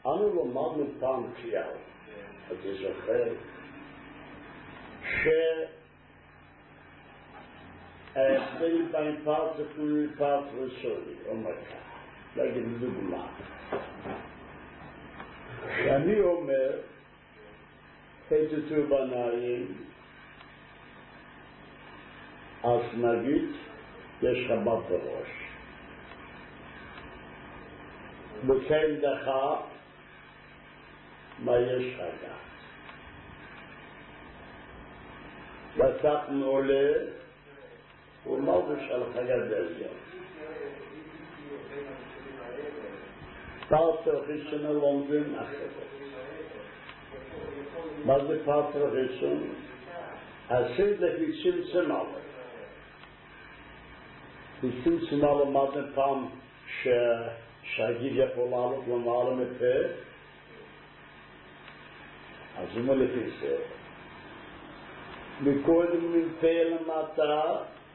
אנו למדנו פעם כלל, אתה זוכר, ההבדל בין פרט אפוי ופרט ראשוני, אומר כך, להגיד דוגמה. כשאני אומר, חטאו בניים, אז נגיד, יש חב"ד בראש. וכן דחה, מה יש חגה? וסחנו עולה, ומלבש על חגדליה. פרטר ראשון לומדים אחרת. מה זה פרטר ראשון? עשית לפי צמצמל. בצמצמל למדנו פעם שהגיב יכול לעלות למעלה מפה, אז הוא לפי זה. מקודם מפה למטה,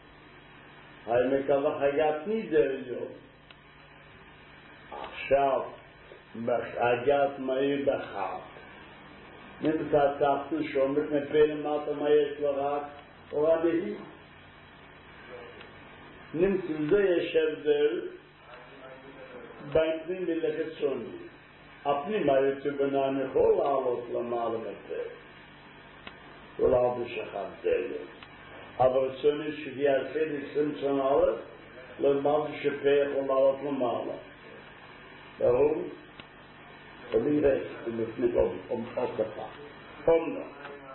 מקווה חגת נידריו. עכשיו, חגת מהיר בחר. נמצא תחתו שאומרת מפה למטה מה יש לו רק הורדהי. נמצא זה יש הבדל בין פנים ולחיצוני. הפנים היוצא ביניים יכול לעלות למעלה מפה. ולא בשחד דלת. אבל רצוני שיעשה 20 שנה הלך, למד שפה יכול לעלות למעלה. ברור? ונראה, ומפניק הוספה. אומנו.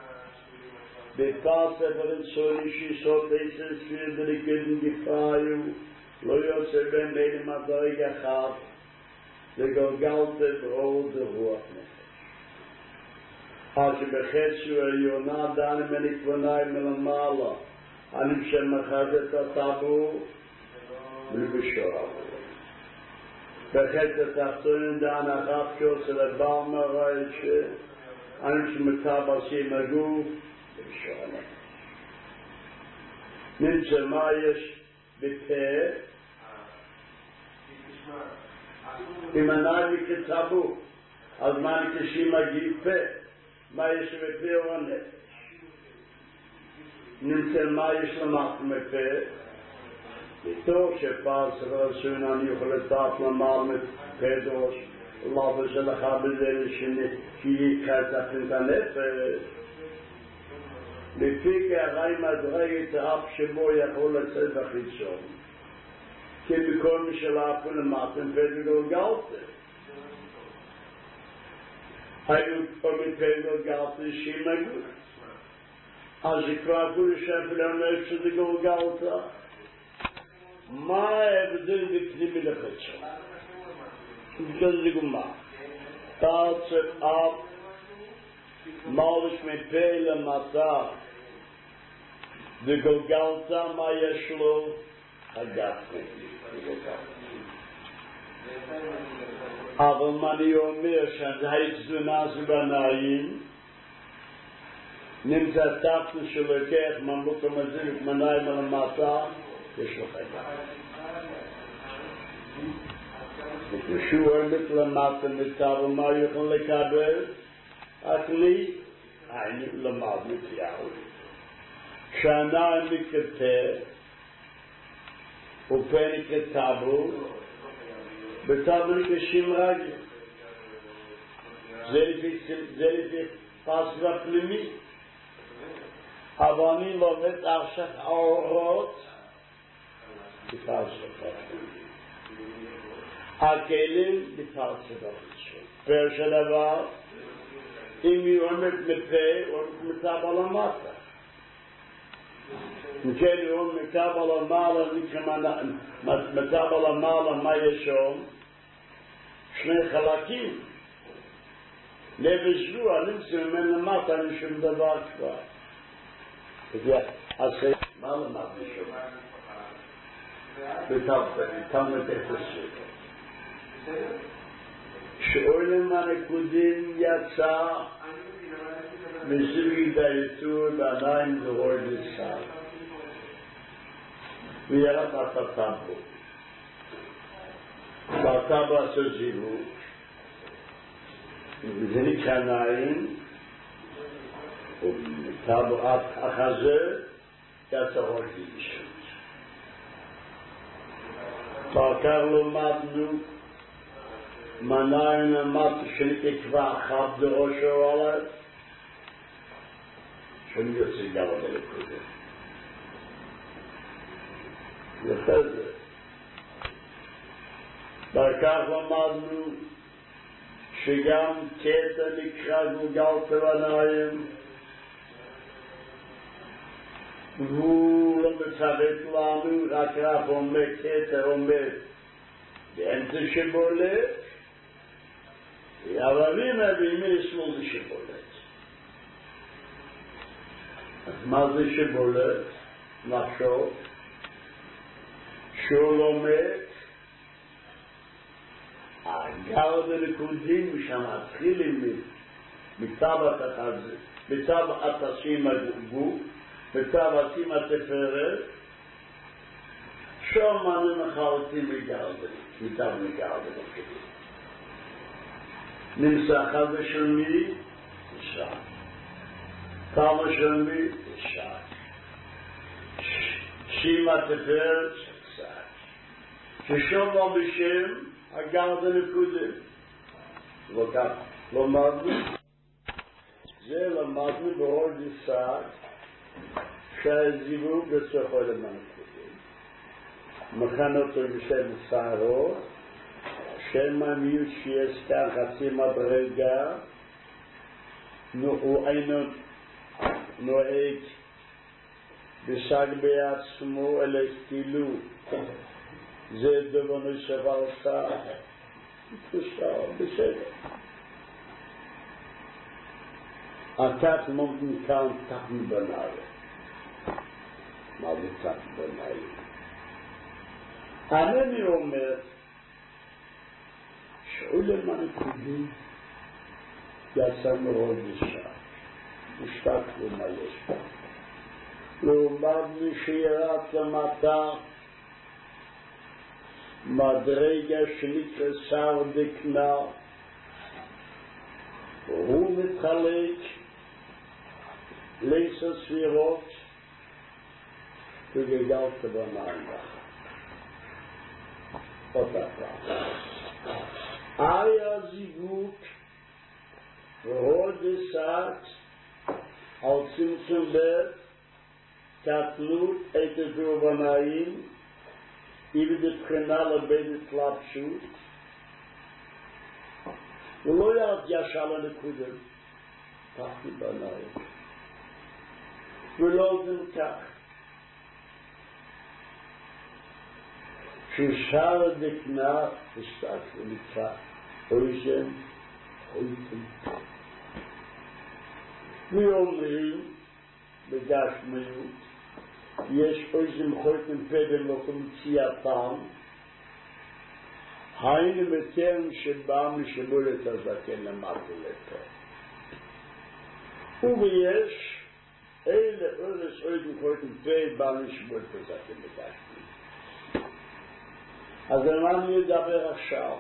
בפער ספר רצוני שיסות ספיר דליקדן גפריו, לא יוצא בין בינים הדרג אחד, וגלגלת ברור דרוח נפש. אז שבחצי העליונה דן מנקבונאי מלמעלה, אני שמחז את הטבור ולבשור. בחצי התחתון דן אחת שעושה לבעל מראה אני שמטבע סים הגוף ולבשור הנפש. נמצא מה יש בפה, אם אני כטבור, אז מה אני כשי מגיב פה? מה יש בפה או הנפש? נמצא מה יש למחת מפה? בתור שפעל סרסון אני יכול לטעת למעל מפה דוש, לא בשלך בזה לשני, שיקחה את הנפש. לפי כהרי מדרג את האף שבו יכול לצאת בחיצון. כי בכל מי שלאפו למחתם פה וגולגלתם. היו מפה גולגלת שימגו. אז כבר כולי שפל אומר שזה גולגלת. מה ההבדל בפנימי לחצון? זה דוגמה. תרצת אף מלש מפה למטה. וגולגלת מה יש לו? הגת אבל מה אני אומר שהתזונה זה בניים נמצא תחתו שלוקח ממלוק המזיק מניים על המטה יש לו חגת ושהוא עמד למטה מטה ומה יכול לקבל? הכלי היינו למד מתיהו כשהניים נקטה ופני כטאבו בטאבו נקשים רגל זה לפי פסרה פנימי אבל אני לומד עכשיו האורות בפסרה פנימי הכלים בפסרה פנימי פרש הדבר אם היא עומד מפה או מטאב על המטה וכן הוא מטאב על המעלה מטאב על המעלה מה יש שם? שני חלקים נפש רוח נמצא ממנו למטה אין שום דבר כבר אז מה למד משום? בתלמוד אפס שאולם הנקודים יצא מזווי דייצור בעיניים זרור לסל וירד את הטאבו והטאבו עשה זיווג זה נקרא נעים, ובטבעת החזה יצא עוד אישות. אחר כך למדנו מנעים למדנו שנקרא אחת בראשו עליו, שאני יוצא גם על הלכודת. יפה זה. אחר כך למדנו שגם קטע נקרא גולגלת בניים, והוא לא מצוות לנו, רק רב אומר, קטע אומר, באמצע שבולט, אבל הנה בימי שמאל זה שבולט. אז מה זה שבולט? נחשוב, שהוא לומד, הגר בנקודים שמתחילים מטבעת החזה, מטבעת השים הגוף, מטבעת השים התפארת, שם אני מחלתי מגר בנקודים. נמצא חזה של מי? אישה. כמה של מי? אישה. שים התפארת? ששום לא בשם הגר בנקודים. וכך למדנו, זה למדנו בעוד יסד שהזיווג בצורכו למנקודים. מכן אותו בשם שערות, שם המיעוט שיש כאן חצי מדרגה, הוא אינו נוהג בשג בעצמו אלא כאילו זה דבנו שבלסה, בסדר. התת מומתן כאן תת מבנאי. מה זה תת מבנאי? אני אומר שעולם הנקודים יצא מאוד ישר. משתק ומה יש פה. לעומת מי שירד למטה מדרגה שנקרא שר דקנה, הוא מתחלק לעשר ספירות וגלגלת במים לך. אותה פעם. היה זיווג ועוד עסק על צמצום בית קטנות את הדרבנאים ובבחינה לבין התלבשות, הוא לא ירד ישר לנקודם, תחתי בניים, ולא זה כך. ששר דקנה ושתק ונקרא, אוישם, אויתם. ואומרים, בגשמיות, יש אויזם חויתם פדם לוקם צייתם, היינו מתאם שבאם לשבולת הזקן למטה לפה. ויש אלה אורס אויזם חויתם פדם לשבולת הזקן בגשמיות. אז אני מדבר עכשיו,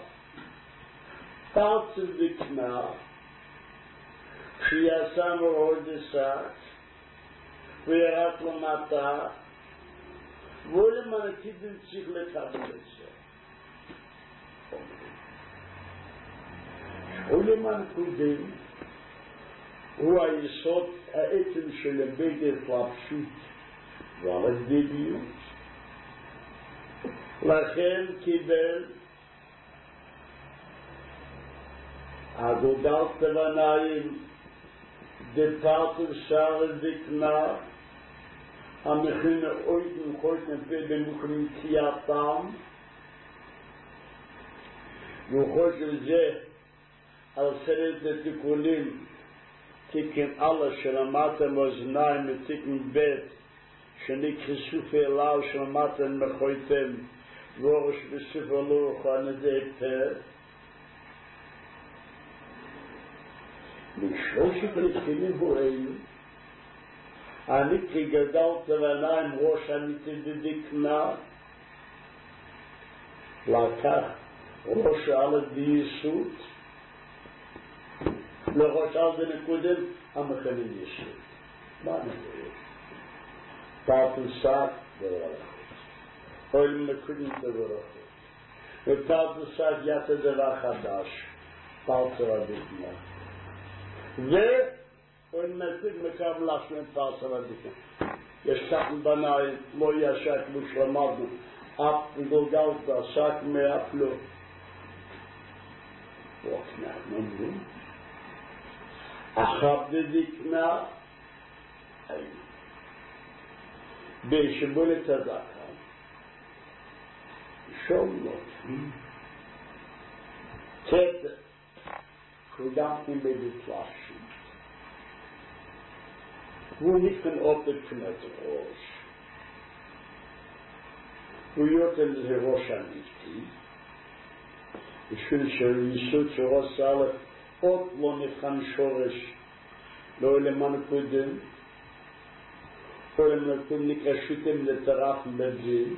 פרצו דקנה, שיעשה מאוד עסק, וירד למטה, ולמען קידם צריך לקבל את זה. ולמען קודם, הוא היסוד העצם של הבגר פלפשות ועל הדדיות. לכן קיבל הגודלת בניים דפרטו שר דקנה המכין אויתם חויתם במוכנים צייתם וחושב זה על סרט התיקונים תיקן אללה שלמדתם אוזניים ותיקן בית שנכנסו פעילה שלמדתם מחויתם וראש בספר לוח על ידי פה משלושת התקינים בואינו אני כגדלת ועיניים ראש אמיתי דקנה לקח ראש על הדייסות לראש על זה נקודם, המכנים ישב. מה נקודם? תרתוסק דבר אחר. אוהלים נקודים דבר אחר. ותרתוסק יתה דבר חדש. פרצר הדקנה. ואוהלים נקודים מקרב לשמן פרצר הדקנה. יש כאן בנאי, כמו ישק מושלמדנו, אף וגולגלת, שק מאף לא. ווקנה, נאמרו. אחת דקנה, אין. בשבולת הדקה. שום לא. תת, כודם בדקלאשים. הוא נקן אותה כנת ראש. הוא יותר זה ראש אמיתי. בשביל שיסוד שראש א' עוד לא נבחן שורש. לא למען קודם. או למען נקרא שותם לטרף בדין.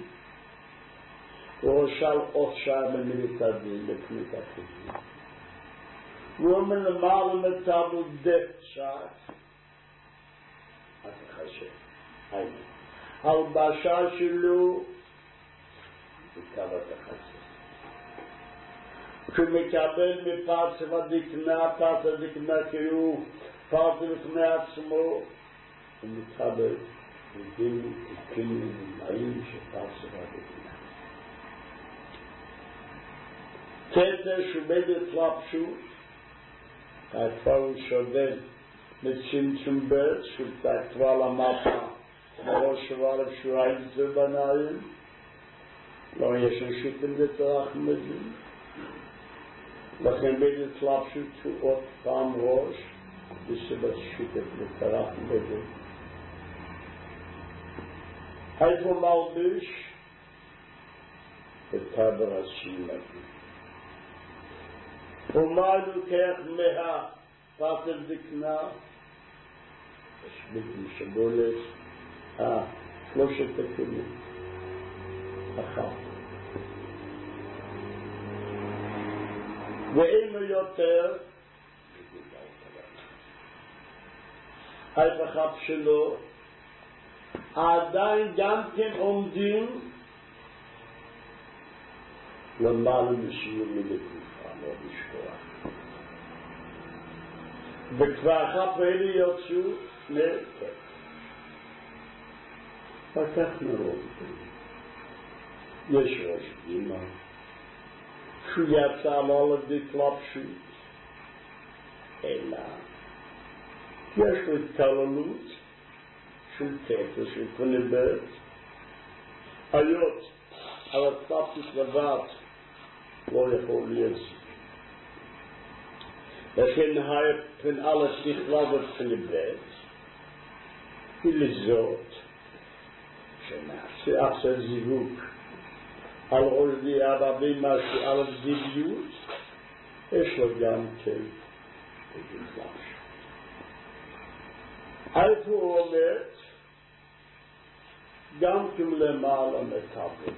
וראשל עוד שער במילת הדין לפני הקודם. הוא אומר למעלה מטבל דף שער. אתה חשב, על בשעה שלו, וקו אתה חשב. כשמקבל מפרצה ודקנה, פרצה דקנה כאילו פרצה לפני עצמו, הוא מתחבר ודין תקינים ומאים שפרצה ודקנה. תתר שומדת לפשוט, כבר הוא שודד, מצמצום בית, שתקווה למפה, בראש שבעל אפשוריים זה בנאים, לא יש נשיתם לטרח מבין, לכן בית התלבשות הוא עוד פעם ראש, בסבת שיטת לטרח מבין. איפה מלביש? בטבר השימתי. ומה לוקח מה? פרצה דקנה, יש בלתי שבולת, שלושת הכלים, אחת. ואינו יותר, ההפך שלו, עדיין גם כן עומדים למעלה משיעור מלגופה, לא לשכוח. וכבר אחת ואלה יוצאו נרקב. וכך נראה. יש ראש גימה. שהוא יצא על הדקלפשות. אלא. יש לו התקללות של תפס, של קונבט. היות על הדקלפשות לבד לא יכול להיות. לכן פן alles נכלבת פנבט, ולזאת, שנעשה עכשיו זיווג, על עוזדי הרבים משהו, על הזיוויות, יש לו גם כן בגלש. איפה הוא עומד, גם כן למעלה מקבל.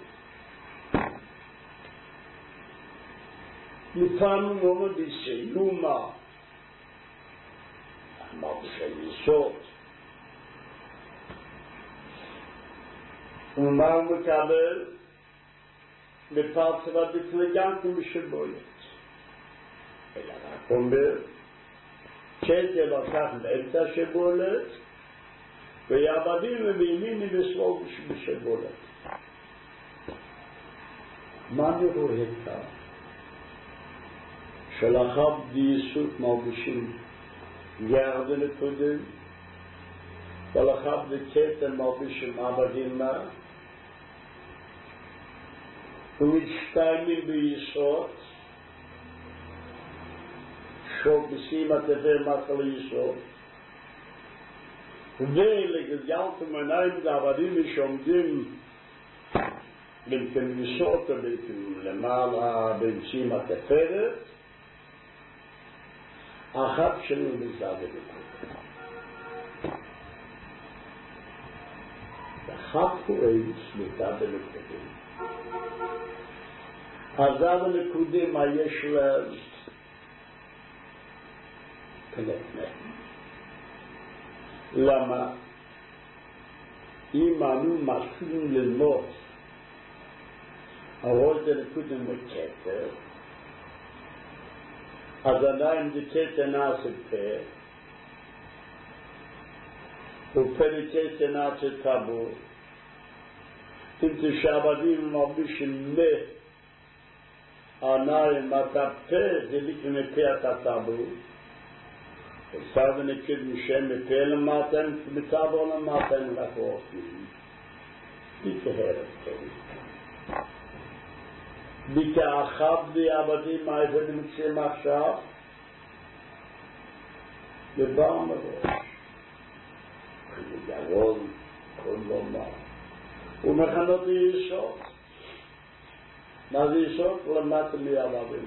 לפעמים הוא אומר בסיומה, אמרתי של יסוד. ומה הוא מקבל? בפרצה ודקנה גם כמשבולת. אלא רק אומר, כשאתה לקח באמצע שבולת, ויעבדים ובימיני ושמאל בשבולת. מה אני רואה כאן? שלאחר בייסות מלבישים ירדן הקודם, ולאחר בקטן מלבישים עבדים מה, ומצטיינים בייסות, שוב בשים התפר מחל ייסות, ולגלגלתם עיניים לעבדים שעומדים בין ייסות למעלה בשים התפרת, אחת שלנו בזד בקודם. אחת הוא איש בזד בקודם. הזד בקודם היש להם פלטנה. למה? אם אנו מתחילים ללמוד הראש דלקודם וכתר, אז עדיין דקתר נעשה פה, ופלטת נעשה טבור, אם תשעבדים מרבישים העיניים, אתה פה, זה לקנפה אתה טבור, וסרבן הקד משם מפה למטן, וטבור למטן רפורטים. תתהרת כן. בכאחד לעבדים איפה נמצאים עכשיו, לבא מראש. גרול, כל לומר. ומכנות יסוד. מה זה יסוד? למטה מעבדים.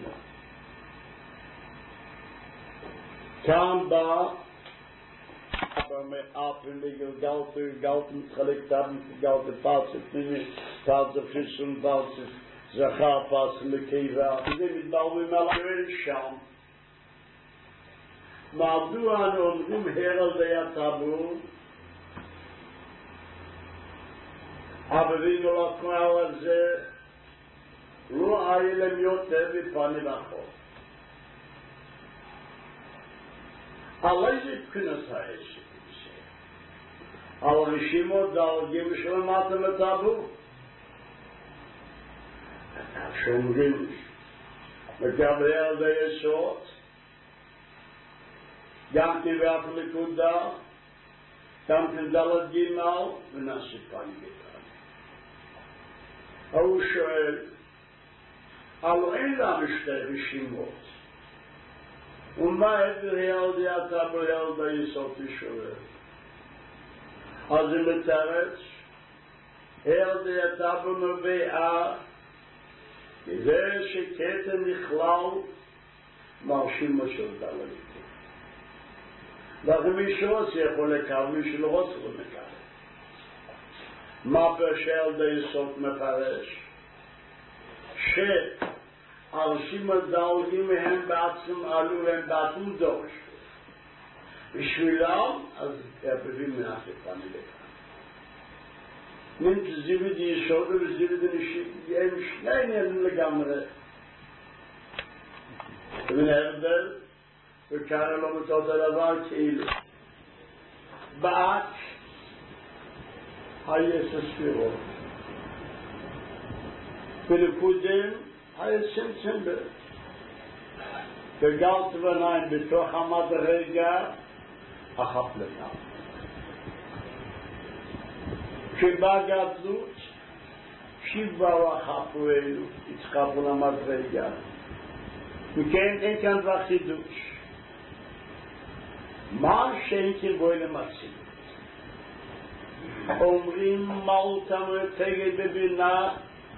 כאן בא, aber mit Affen, Galte mitgelegt haben, Galte Passe, Passe Fischen, Passe Zachar, Passe Lekeva. Sie mit Baum mal schön. Ma'du an umrim Herald der Tabu. Aber wie nur noch mal ze lo ailem yoter bi pani bachot. Alay knas haysh. Al rishimo dal gem shlomat le tabu. Shomrim. Mit Gabriel der Yeshot. Ganti werfle kuda. Ganti dalad gimal menashe pangetan. Au shoel. Alo ela mishter rishimot. ומה הבריאל די הטבריאל ביסות ישובר? אז היא מתארץ, הר די הטבר מביא זה שקטן נכלל מרשים משל דלגתי. לכן מישהו יכול לקרב, מישהו לא רוצה לקרב. מה פרשל די יסות מפרש? אנשים הדלגים הם בעצם עלו והם בעצם דוש. בשבילם, אז הפבים מנסה פעם לכאן. נמצא זיוויד יסוד וזיוויד נשיק, הם שני עניינים לגמרי. ומן ההבדל, וכאן לא מתאות הדבר כאילו. בעת, היש הספירות. ולקודם, היה צמצם וגלת בניים בתוך המדרגה אחת לפעם. כשבא גדלות, שבאו אחפו אלו, התחפו למדרגה. וכן אין כאן דבר חידוש. מה שאין כן בואי למציא? אומרים מלכה מתגת בבינה,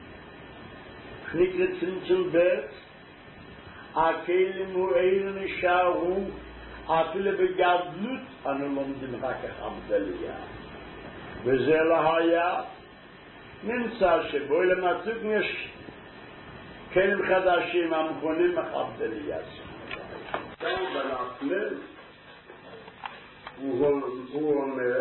נקרא צמצום בית, הכלים הוא אילו נשארו, אפילו בגדלות, אנו לומדים רק החמדליה. וזה לא היה, נמצא שבו למצוק יש כלים חדשים המכונים החמדליה. כאן בנפלל, הוא אומר,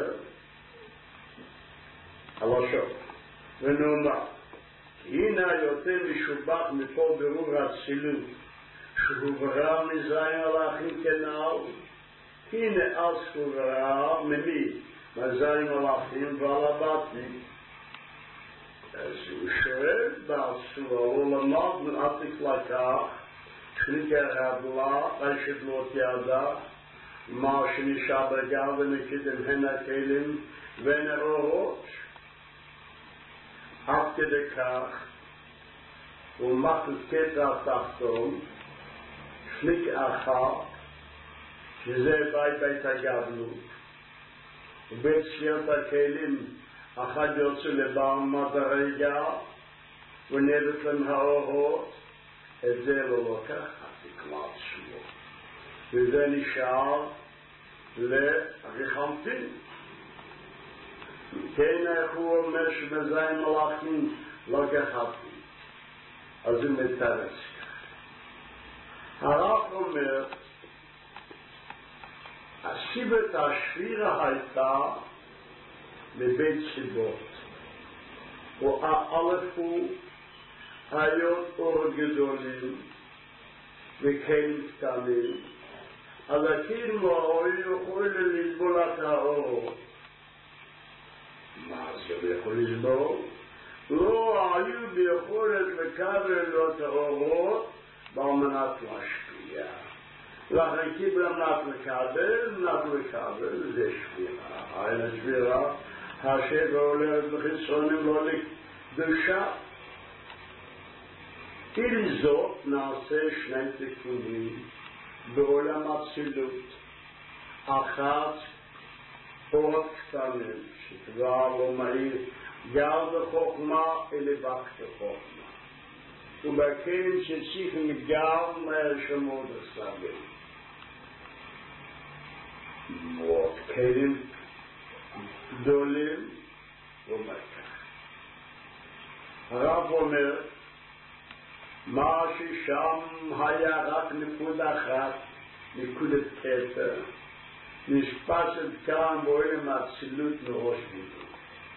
הלשון, ונאמר, הנה יותר משובח מפה ברור הצילות, שהוא ברא מזרעים הלכים כנעל, הנה אז הוא ברא ממי, מזרעים הלכים ועל הבטני. אז הוא שואל בעצמו, הוא למד מעתיק לקח, שנקרא רבלה, רשת לא תיעדה, מה שנשאר בגר ונקדם הן הכלים והן האורות. עד כדי כך, הוא מחל קטע התחתון, שליק אחר, שזה בית הגדלות. ובית שיירת הכלים, אחד יוצא לבעל מדרגה, ונדעת להם האורות, את זה לא לוקח, התקלט שלו. וזה נשאר לרחמתין. כן, איך הוא אומר שמזיים מלאכים לא גחתי. אז הוא מתרץ. הרב אומר הסיבת השבירה הייתה לבית סיבות. והאלפו היות אור גדולים וכלים קטנים, אז כאילו היו יכולים לסבול את האור. מה זה יכול לסבול? לא היו ביכולת לקבל את האורות על מנת להשפיע. לכן קיבל מנת לקבל, זה שבירה. אין שבירה, השבר הולך בחיסונים לא לקדושה. עם זאת נעשה שני תיקונים בעולם הצילות. אחת, אורות קטנים, שכבר לא מעיר גר בחוכמה אלא בחוכמה. ובכלים שצריכים גם שמות הסבים. מאוד כלים גדולים ומכה. הרב אומר, מה ששם היה רק נקודה אחת, נקודת כתר, נשפשת כאן בעולם האצילות מראש בידו.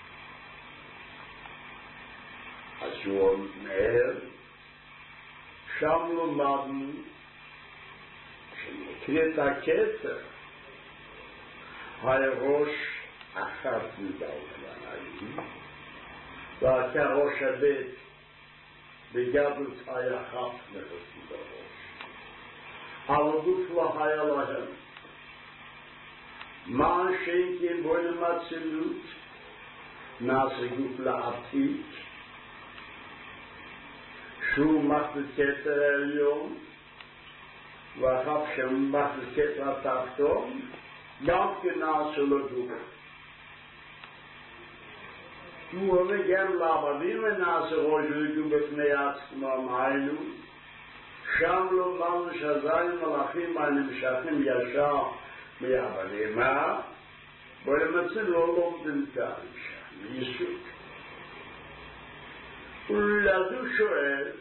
אז הוא אומר, שם למדנו שנקראת הכתר, היה ראש אחת מדלת, ואתה ראש הבית, בגדלות היה אחת מחוץ לראש. אבל גוף לא היה להם. מה שאין בעולם האצילות, נעשה גוף לעתיד, שהוא מחל כתר העליון, ואחר שם מחל כתר התחתון, גם כנעשה לו גוף. הוא אומר גם לעבדים ונעשה ראש וגוף בפני עצמם היינו, שם לא אמרנו שהזין מלאכים הנמשכים ישר מעבדים. מה? ולמציא לא לומדים כאן שם, יסוד. ולדו שואל,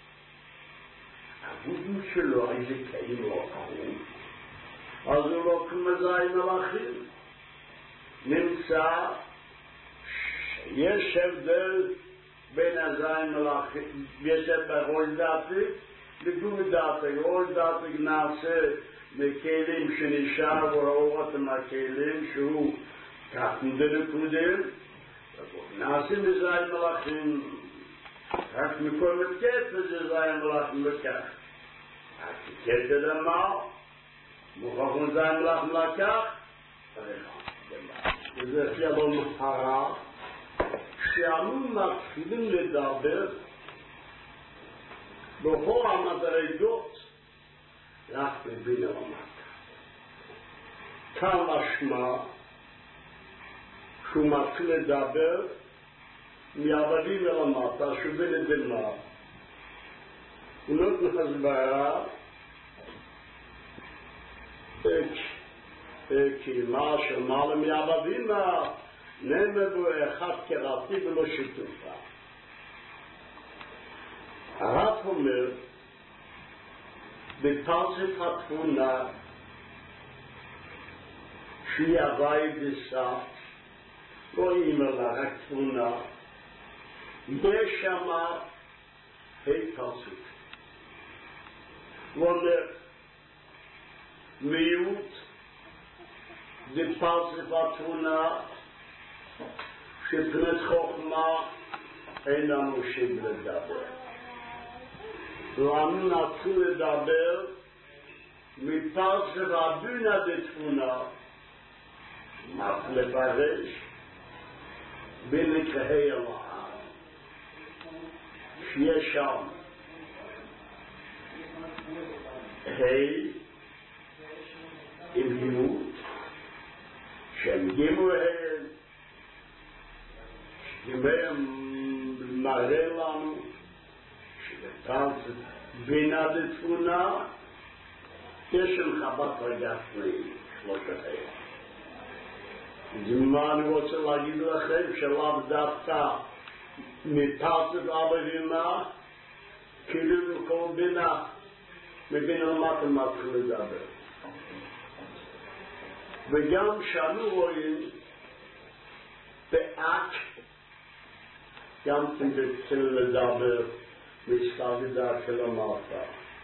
הגודל שלו איזה קיים לא קרו, אז הוא לא כמו זין מלאכים. נמצא יש הבדל בין הזין מלאכים, יש בראש דעתי לגוף דעתי. ראש דעתי נעשה מכלים שנשאר וראו אותם הכלים שהוא כך נקודם, נעשה מזין מלאכים רק מכל מתקף וזה זין מלאכים לקח. הכתר אמר, מוכרח מזין מלאכים לקח, וזה יבוא מחרה, שאנו מתחילים לדבר בכל המדרגות רק בבינה ומטה. כאן משמע שהוא מתחיל לדבר מעבדים ולמטה, שבינה דמה. הוא נותן הסברה כי מה שמעלה מעבדים נאמר אחד קראתי ולא שיתופה. הרב אומר בפרשת התבונה שהיא הווי בסף, רואים לה רק תבונה, יש שמה פרשת. הוא אומר מיעוט בפרשת התבונה שפנת חוכמה אין לנו שם לדבר. ואנו נתחיל לדבר מפרשת הבינה בתבונה, לפרש בנקראי אלוהים, שיש שם עם הימות, שהם גימוהן, שגימוהן מראה לנו, שבפרשת בינה בתבונה, יש שם חבת רגעת נעים, שלושת מה אני רוצה להגיד לכם, שלאו דווקא מפרשת הבינה, כאילו בכל בינה, מבינה למטה מתחיל לדבר. וגם שאנו רואים באקט, גם תתחיל לדבר והסתגדה של המעשה.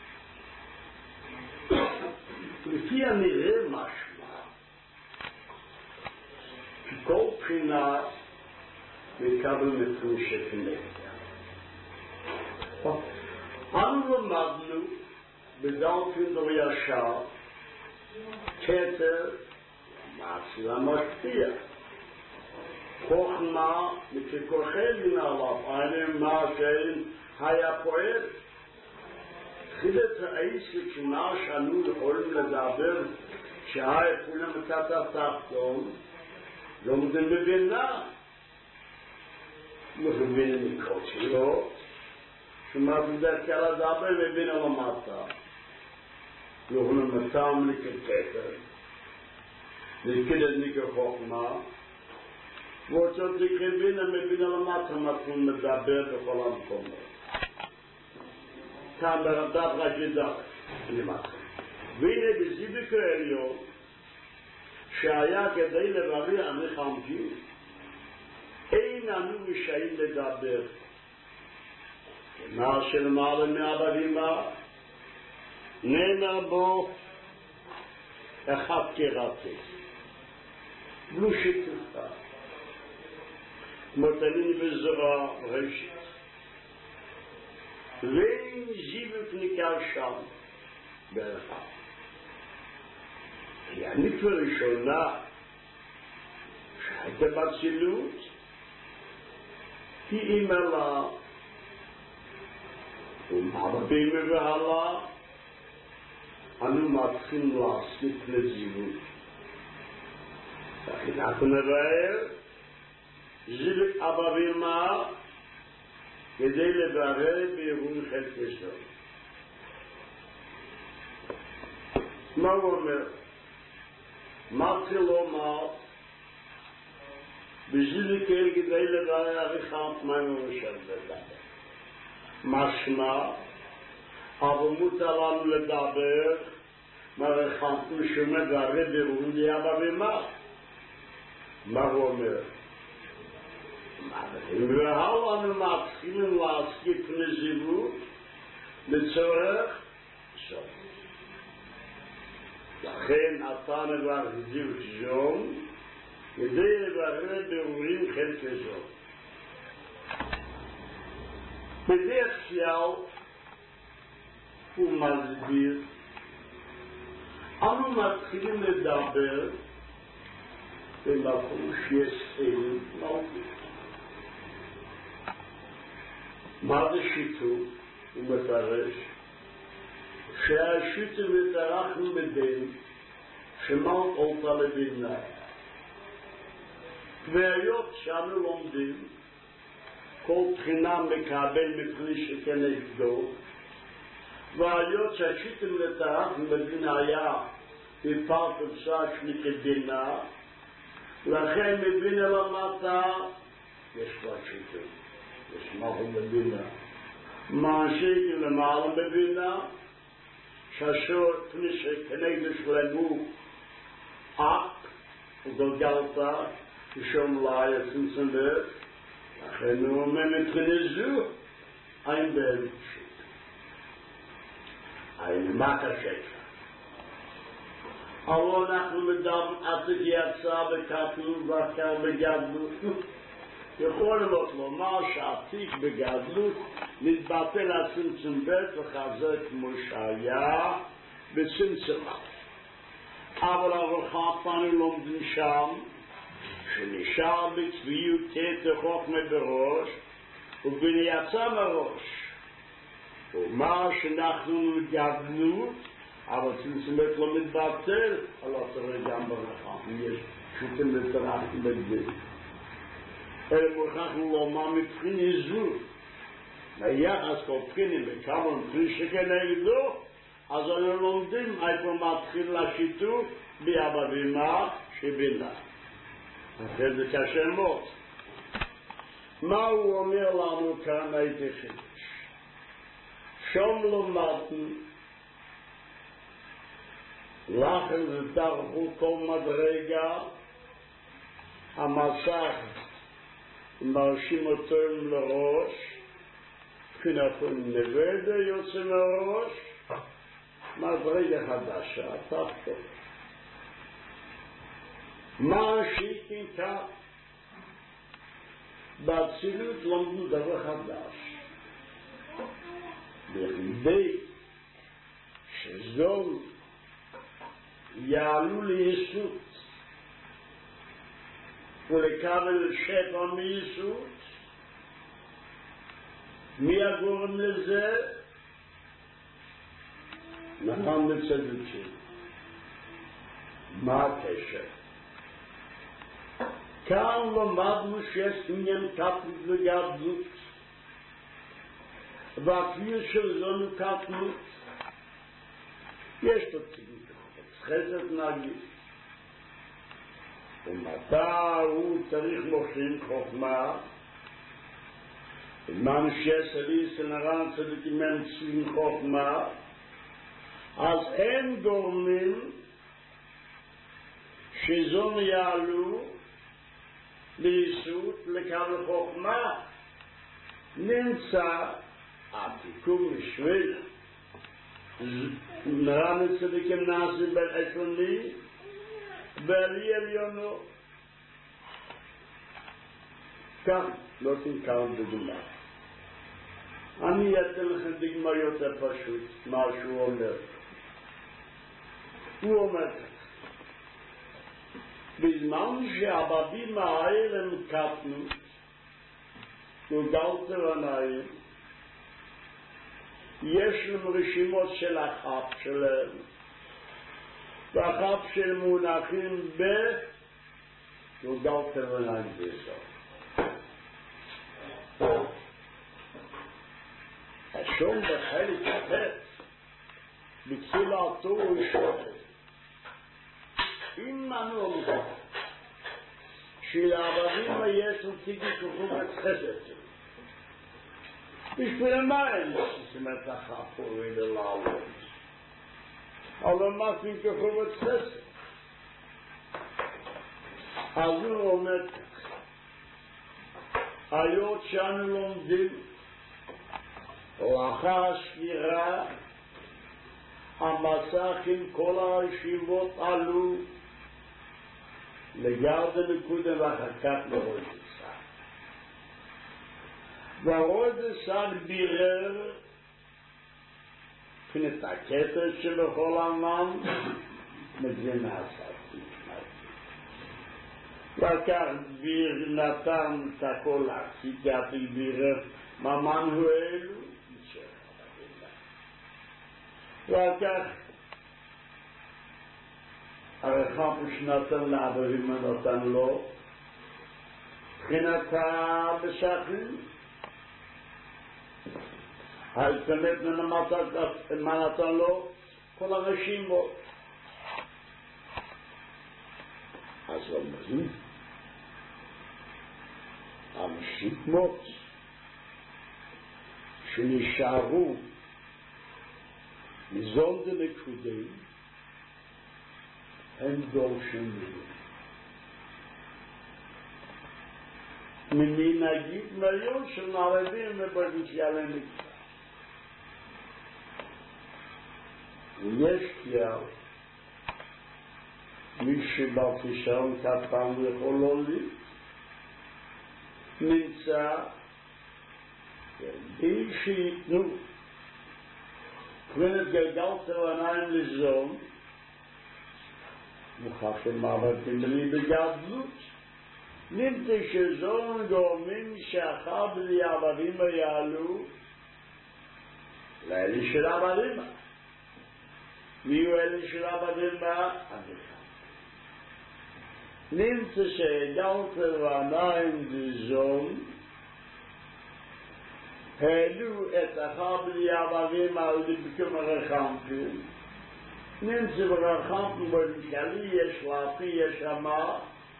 לפי הנראה משמע, כי כל בחינה מקבל מפרוש כנגד. אנו למדנו בדרכי דור ישר כתר מעשי המשפיע. חוכמה מתכוחל מן עליו, eine מה שאין היה פועל. תחילת העסק שמה שאנו יכולים לדבר שהיה כולם מצאת התחתון, לא מבינה. מבינים מכל שלו, שמה בדרך כלל לדבר מבינה למטה. לא נמצאים לכתר, לכתר מכחוכמה, ורוצות לכבינה מבינה למטה מתחילים לדבר בכל המקומות. כאן ברדת רגידה, אני מתחיל. והנה בזיבק העליון, שהיה כדי לבריע מחמגים, אין אנו משאים לדבר. מה שלמעלה מהברימה, נאמר בו אחד כרתי. בלו שתופה. מותלין בזרוע ראשית. ואין זיבק ניכר שם באחד. כי הנקווה ראשונה שהייתה בצילות היא אימלה ומערבים והלה אנו מתחילים להספיק לזילות. לכן אנחנו נבהר זיבק אבא ואמא כדי לברר באירון חלקי זו. מה הוא אומר? מתחיל לומר בזיבק כדי לברר עריכת מים ומשל לדבר. משמע, אבל מותר לנו לדבר מערכתנו שמברר באירון לאבא ואמא. מה הוא אומר? והלאה אנו מתחילים להסקיף נזיבות לצורך סוף. לכן אתה נבר זיו ז'ום כדי לברר באירועים חלקי זו. בדרך כלל הוא מסביר, אנו מתחילים לדבר במקום שיש אין מלכות. מה זה שיתוף? הוא מפרש שהשיתוף מתארחנו בדין שמלך אותה לבינה. והיות שאנו לומדים כל בחינה מקבל מפני שכנגדו, והיות שהשיתוף מתארחנו בבינה היה בפרט פצש מכבינה, לכן מבינה למטה יש כבר שיתוף. יש מחו מבינה. מעשיקים למעלה מבינה, ששור פני שכנגד שלמו אק וגלגלתה, ששום לא היה צמצמת, לכן הוא אומר מבחינה זו, אין בהם שיט. אין מכה שקה. אבל אנחנו מדברים עתיק יצא וכתוב וכר בגדלות. יכולים לומר שעתיק בגדלות מתבטל הצמצום ב' וחזר כמו שהיה בצמצום א'. אבל הרחפנו לומדים שם שנשאר בצביעות תת חוכמה בראש ובנייצה מראש. ומה שאנחנו גדלות אבל צמצום ב' לא מתבטל, אבל תראה גם ברחפנו יש שוטים לצרחים בגדול. אלא מוכרחנו לומר מבחיני זו, ביחס כל בחינים וכמה מבחיני שכנגדו, אז אנחנו לומדים איפה מתחיל לשיתוף באבא ואמא שבינה. אחרי זה קשה מאוד. מה הוא אומר לנו כאן הייתי חידוש? שום למדנו לחם זה דרכו כל מדרגה, המסך מרשים אותם לראש, מבחינת נבדה יוצא מהראש, מדרגה חדשה, תחתון. מה שיקים כך? באצילות למדו דבר חדש. בכדי שזול יעלו ליסות ולקבל שפע מיסות, מי הגורם לזה? נתן לצדוקים. מה הקשר? כאן למדנו שיש עניין קטנות וגדלות, והכלי של זונו קטנות, יש תוצאים חסד נגיד, ומתי הוא צריך מוכרים חוכמה, בזמן שיש לי סנרן צדיקים ממצאים חוכמה, אז אין גורמים שזון יעלו ליסות לקבל חוכמה, נמצא התיקון בשביל נראה צדיקים נעשים בין עקרוני ועלי עליונו. כך לא תנקם דוגמה. אני אתן לכם דוגמה יותר פשוט, מה שהוא אומר. הוא אומר כך, בזמן שהבדים האלה הם קטנו, וגלת ועניים, יש להם רשימות של החף שלהם, והחף של מונחים וגלת ועניים בסוף. השום בחלק אחר, בתחילתו הוא שואל, אם אנו אומרים שלעבדים יש נציגי כחומת חסד, בשביל מה הם עושים את החפורים ולעלות? אבל מה זה כחומת חסד? אז הוא אומר כך, היות שאנו לומדים לאחר השבירה, המסך עם כל הרשימות עלו לגרד נקודה ואחר כך לרוד הסך. והרוד הסך בירר פנת הכתר שבכל העולם מזה נעשה. וכך ביר נתן את הכל להציגתי בירר ממן הוא אלו וכך הרחב שנתן לעברים ונתן לו מבחינתה בשחים האלפנת מה נתן לו כל אנשים בו אז אומרים אנשים מות שנשארו מזון דנקודים הם דורשים ממי נגיד מיון של נערבים מבדישיה לנקודה. ויש כלל מי שבאתי שם קטן ויכול להוליד נמצא בי שיתנו כוונת גלגלת ועניים לזון מוכח שמעברתם לי בגדלות נמצא שזון גורמים שאחר בלי עבדים ויעלו לאלה של עבדים מיהו אלה של עבדים נמצא שגלגלת ועניים לזון העלו את אחר בלי עבדים על לבכם הרחמתם נמצא ברחמתם במשקלי יש לאפי יש רמה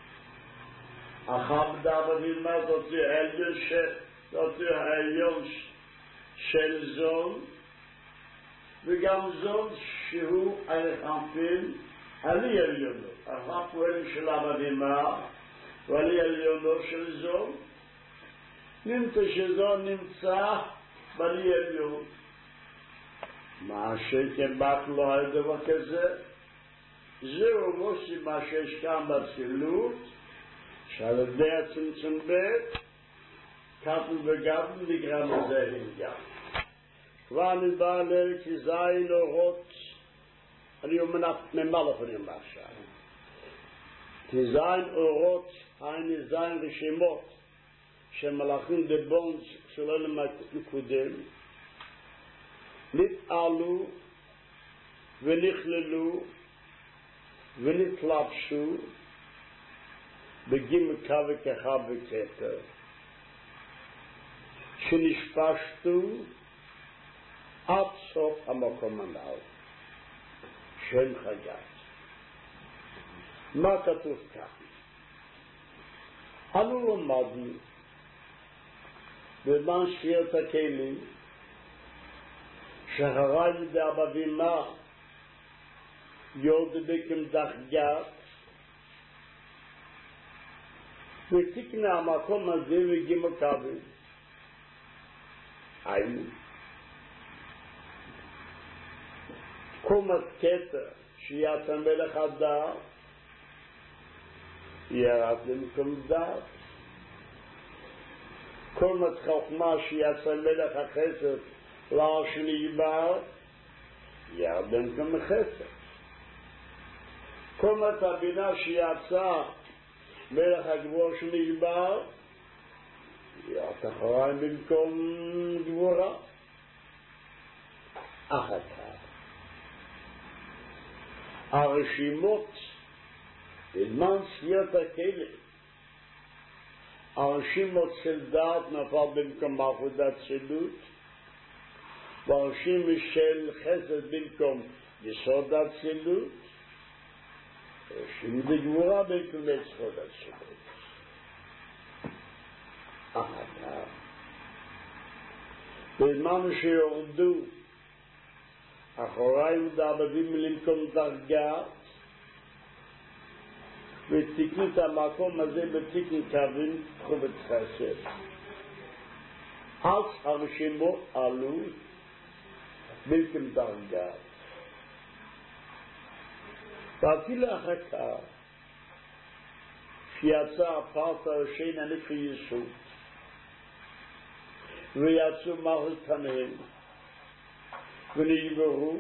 אחר בדברים מה זאת העליון של זון וגם זאת שהוא המפעיל עלי עליונו, הפועל של הבדימה ועלי עליונו של זו, נמצא שזו נמצא בעלי עליון. מה שכבק לא היה דבר כזה, זהו מוסי מה שיש כאן בצילות, שעל ידי הצמצום ב' כתוב וגבל נגרם לזה הינגל. כבר נדבר עליהם כי זין אורות, אני אומר ממלא פנים עכשיו, כי זין אורות, היינו זין רשימות, שמלאכים דבון שלא למקודם, נתעלו ונכללו ונתלבשו בגימקה וככה וכתר, שנשפשתו עד סוף המקום הנ"ל, שם חגת. מה כתוב כאן? אנו למדנו בזמן שבירת הכלים שהרב דאבבימה יורד בקם דחגת ותקנה המקום הזה וגימקבים. היינו קומת כתר שיצא מלך הדר ירד למקום דר, קומת חוכמה שיצא מלך החסד לא שנגבר ירד למקום החסד, קומת הבינה שיצא מלך הגבור שנגבר ירד אחריים במקום גבורה. אחר כך הרשימות בזמן שבירת הכלים, הרשימות של דעת נפל במקום מלכות אצילות, והרשימות של חסד במקום יסוד אצילות, הרשימות הגבורה במקום יסוד אצילות. אחר כך בזמן שיורדו אחוריים דאבדים למקום דרגה ותיקנו את המקום הזה בתיקנו קווים חובת חסד, אז הרשימות עלו במקום דרגה, ואפילו אחר כך שיצא הפרט הראשון הנקרא יסוד ויצאו מלכות פניהם ונגברו,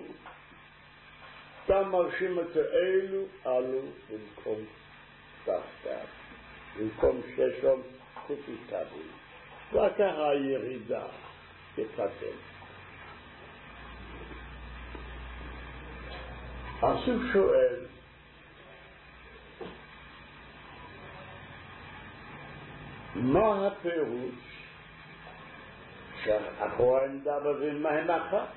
גם הרשימות האלו עלו במקום תחתיו, במקום ששם חופי קווים, וככה הירידה תתקדם. אז הוא שואל, מה הפירוש שאחוריים דאבבים מהם אחת?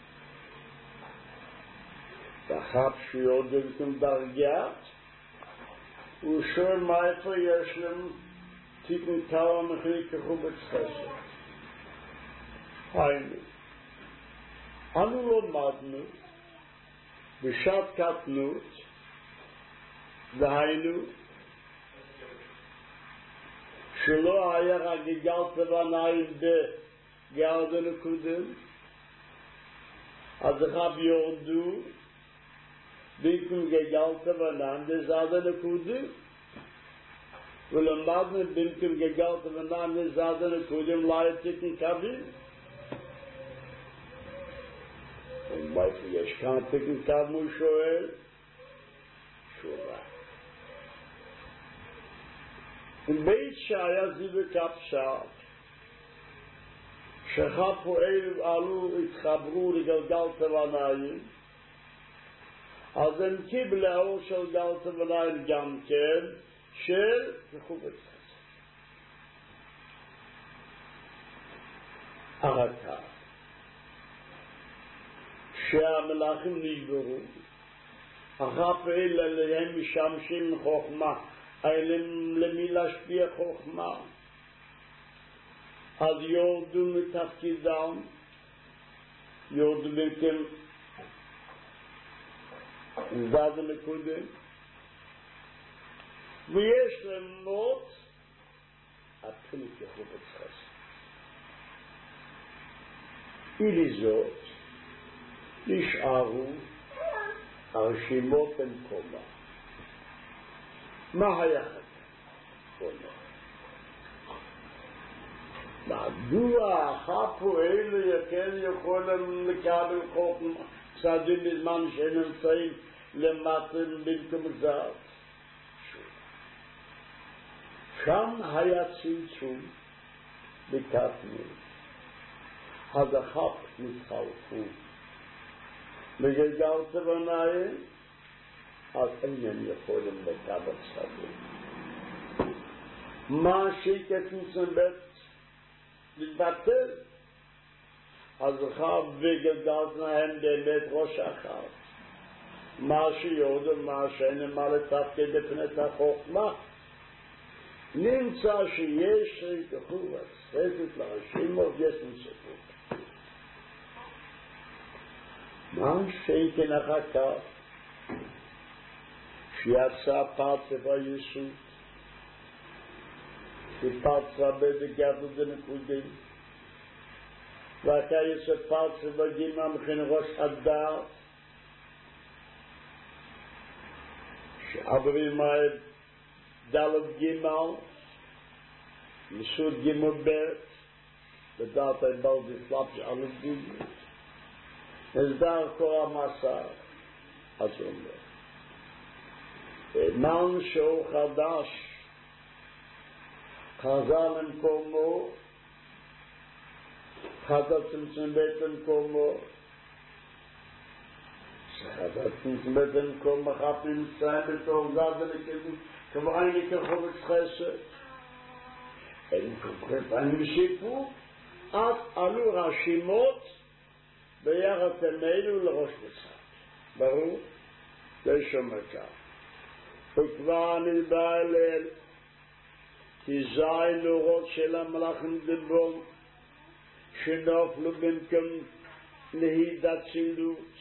ואחת שיורדו במקום דרגה, הוא שואל מאיפה יש להם תיקון כמה מחיר כחובת חסד. היינו, אנו למדנו בשעת קטנות, והיינו שלא היה רק גלגלת בניים בגרדן הקודם, אז אחר יורדו במקום גלגלת בניים בזרדן הקודם, ולמדנו במקום גלגלת בניים בזרדן הקודם לא היה תיקון קווים. ומאיפה יש כאן תיקון קו? הוא שואל תשובה. בית שהיה זיו קפשת שחפו אלו עלו התחברו לגלגלת בניים, אז הם קיבלו האור של גלגלת בניים גם כן של חובת חסד. אחר כך שהמלאכים נגברו, אחר פעיל עליהם משמשים חוכמה, אילם למי להשפיע חוכמה, אז יורדו מתפקידם, יורדו במקום זד נקודה, ויש למות הפניק יחובץ חסד. אילי זאת נשארו הרשימות במקומה. מה היה חסד? מדוע הפועל כן יכולים לקבל חוק צעדים בזמן שהם נמצאים למטה במקום זר? שם היה צמצום בקטנות. הדחף נתחלפו. בגלגל צבניים, אז אינם יכולים לקבל צעדים. מה שכתנסם בית להתבטל, אז אחר וגלגלת להם באמת ראש אחר. מה שיודו, מה שאין מה לתפקד בפני החוכמה, נמצא שיש ריכחו וספת לראשים עוד יש נצפות. מה שכן אחר כך, שיצא פרצה בישות, שפרצה בדגדו דנקודים, ואתה יצא פרצה בגימה מכן ראש הדר, שאברים מהד דלת גימל, יסוד גימל בית, ודעת היבל דפלאפ שעלו גימל. נסדר כל המסע, אז אומר. מן שהוא חדש, חזר למקומו, חזר צמצם בית למקומו, שחזר צמצם בית למקומו, חפי מצרים בתור זד ולכלים, כמו אני כחובץ חסד. אין כוחת, אני שיפו, אז עלו רשימות, ביחד תמנו לראש בצד. ברור? זה שומע כך. וכבר נדבע אליל, כי זין אורות של המלאכים דבום, שנופלו במקום נהידת צינדות,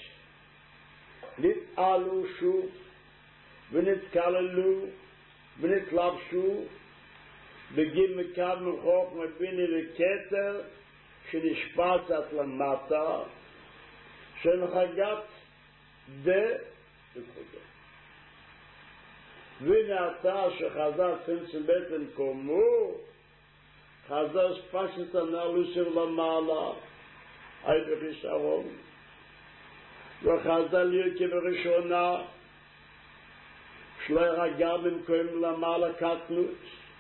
נתעלו שוב, ונתקללו, ונתלבשו, בגין מקד מחוק מביני וכתר, שנשפע קצת למטה, שנחגת וכו'. ונעתה שחזר צמצם בית למקומו, חזר שפשת הנעלוסים למעלה, היי בחיסרון, וחזר להיות כבראשונה, שלא ירגע במקום למעלה קטנות,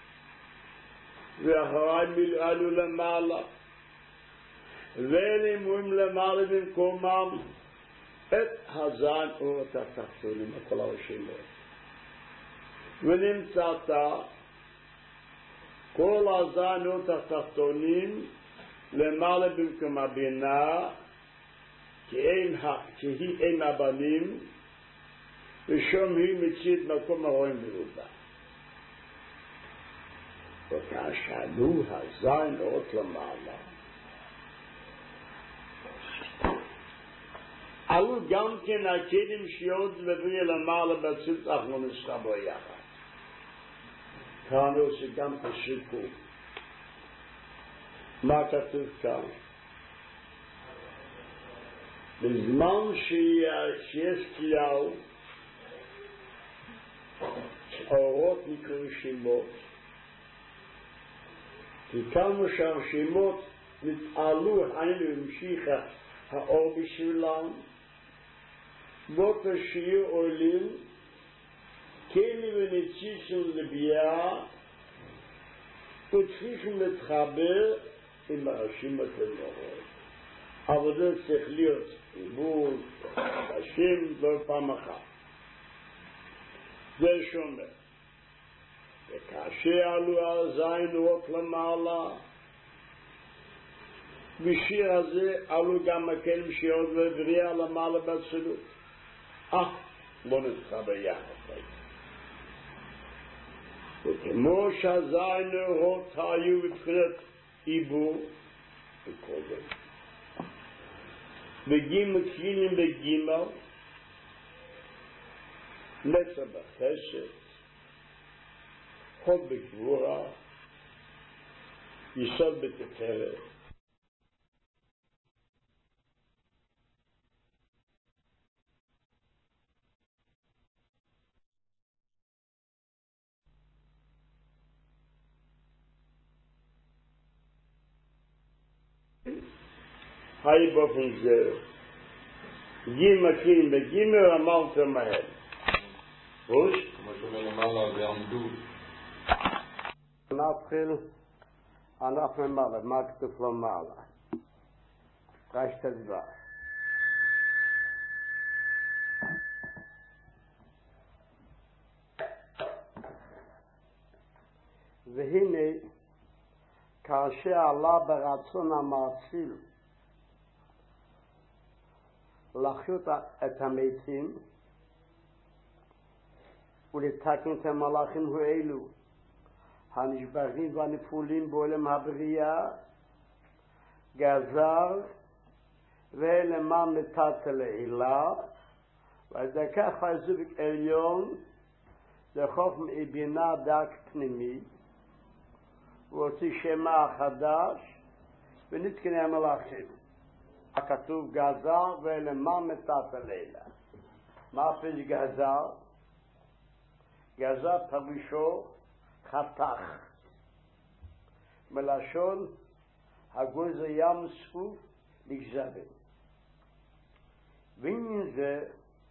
ואחריי עלו למעלה, ונמוים למעלה במקומם את הזן או את התחתונים, הכל הרשימות. ונמצאת כל הזן או את התחתונים למעלה במקום הבינה, כי היא אין הבנים, ושום היא מצית מקום הרואים ברובה. וכשעלו הזין או למעלה, עלו גם כן הכלים שיוד לבריא למעלה בצית אנחנו נסחבו יחד. קראנו שגם תשיקו. מה כתוב כאן? בזמן שיש כלל, האורות נקראו שמות, כי כמה שהרשימות נתעלו, היינו המשיכה האור בשבילם, בו תשאיר עולים, כלי ונציצים לביאה, וצריכים להתחבר עם הרשימות הנורות. אבל זה צריך להיות עיבור, השם, לא פעם אחת. זה שומר. וכאשר עלו הזין אורות למעלה, בשיר הזה עלו גם הכלים שיוד ובריאה למעלה בצלות. בוא נתחבר יחד. וכמו שהזין אורות היו בבחינת עיבור, וקודם, וגימל כלים בגימל, נצר בחסד, חוד בגבורה, יסוד בתפארת. היי באופן זה, גיל מקרין בגימר אמרת מהר. ראש? כמו שאומר למעלה ועמדו. נתחיל, אנחנו למעלה, מה כתוב למעלה? רשת הדבר. והנה, כאשר עלה ברצון המאציל לחיות את המתים ולתקן את המלאכים האלו הנשברים והנפולים בעולם הבריאה, גזר ולמען נתת לעילה, ועל ידי כך הזוג עליון לחוכם בינה דק פנימי, והוציא שמה חדש ונתקן המלאכים. הכתוב גזר ולמען נתת לעילה. מה פירוש גזר? גזר פירושו חתך, מלשון הגוזר ים סוף לגזרים. ועניין זה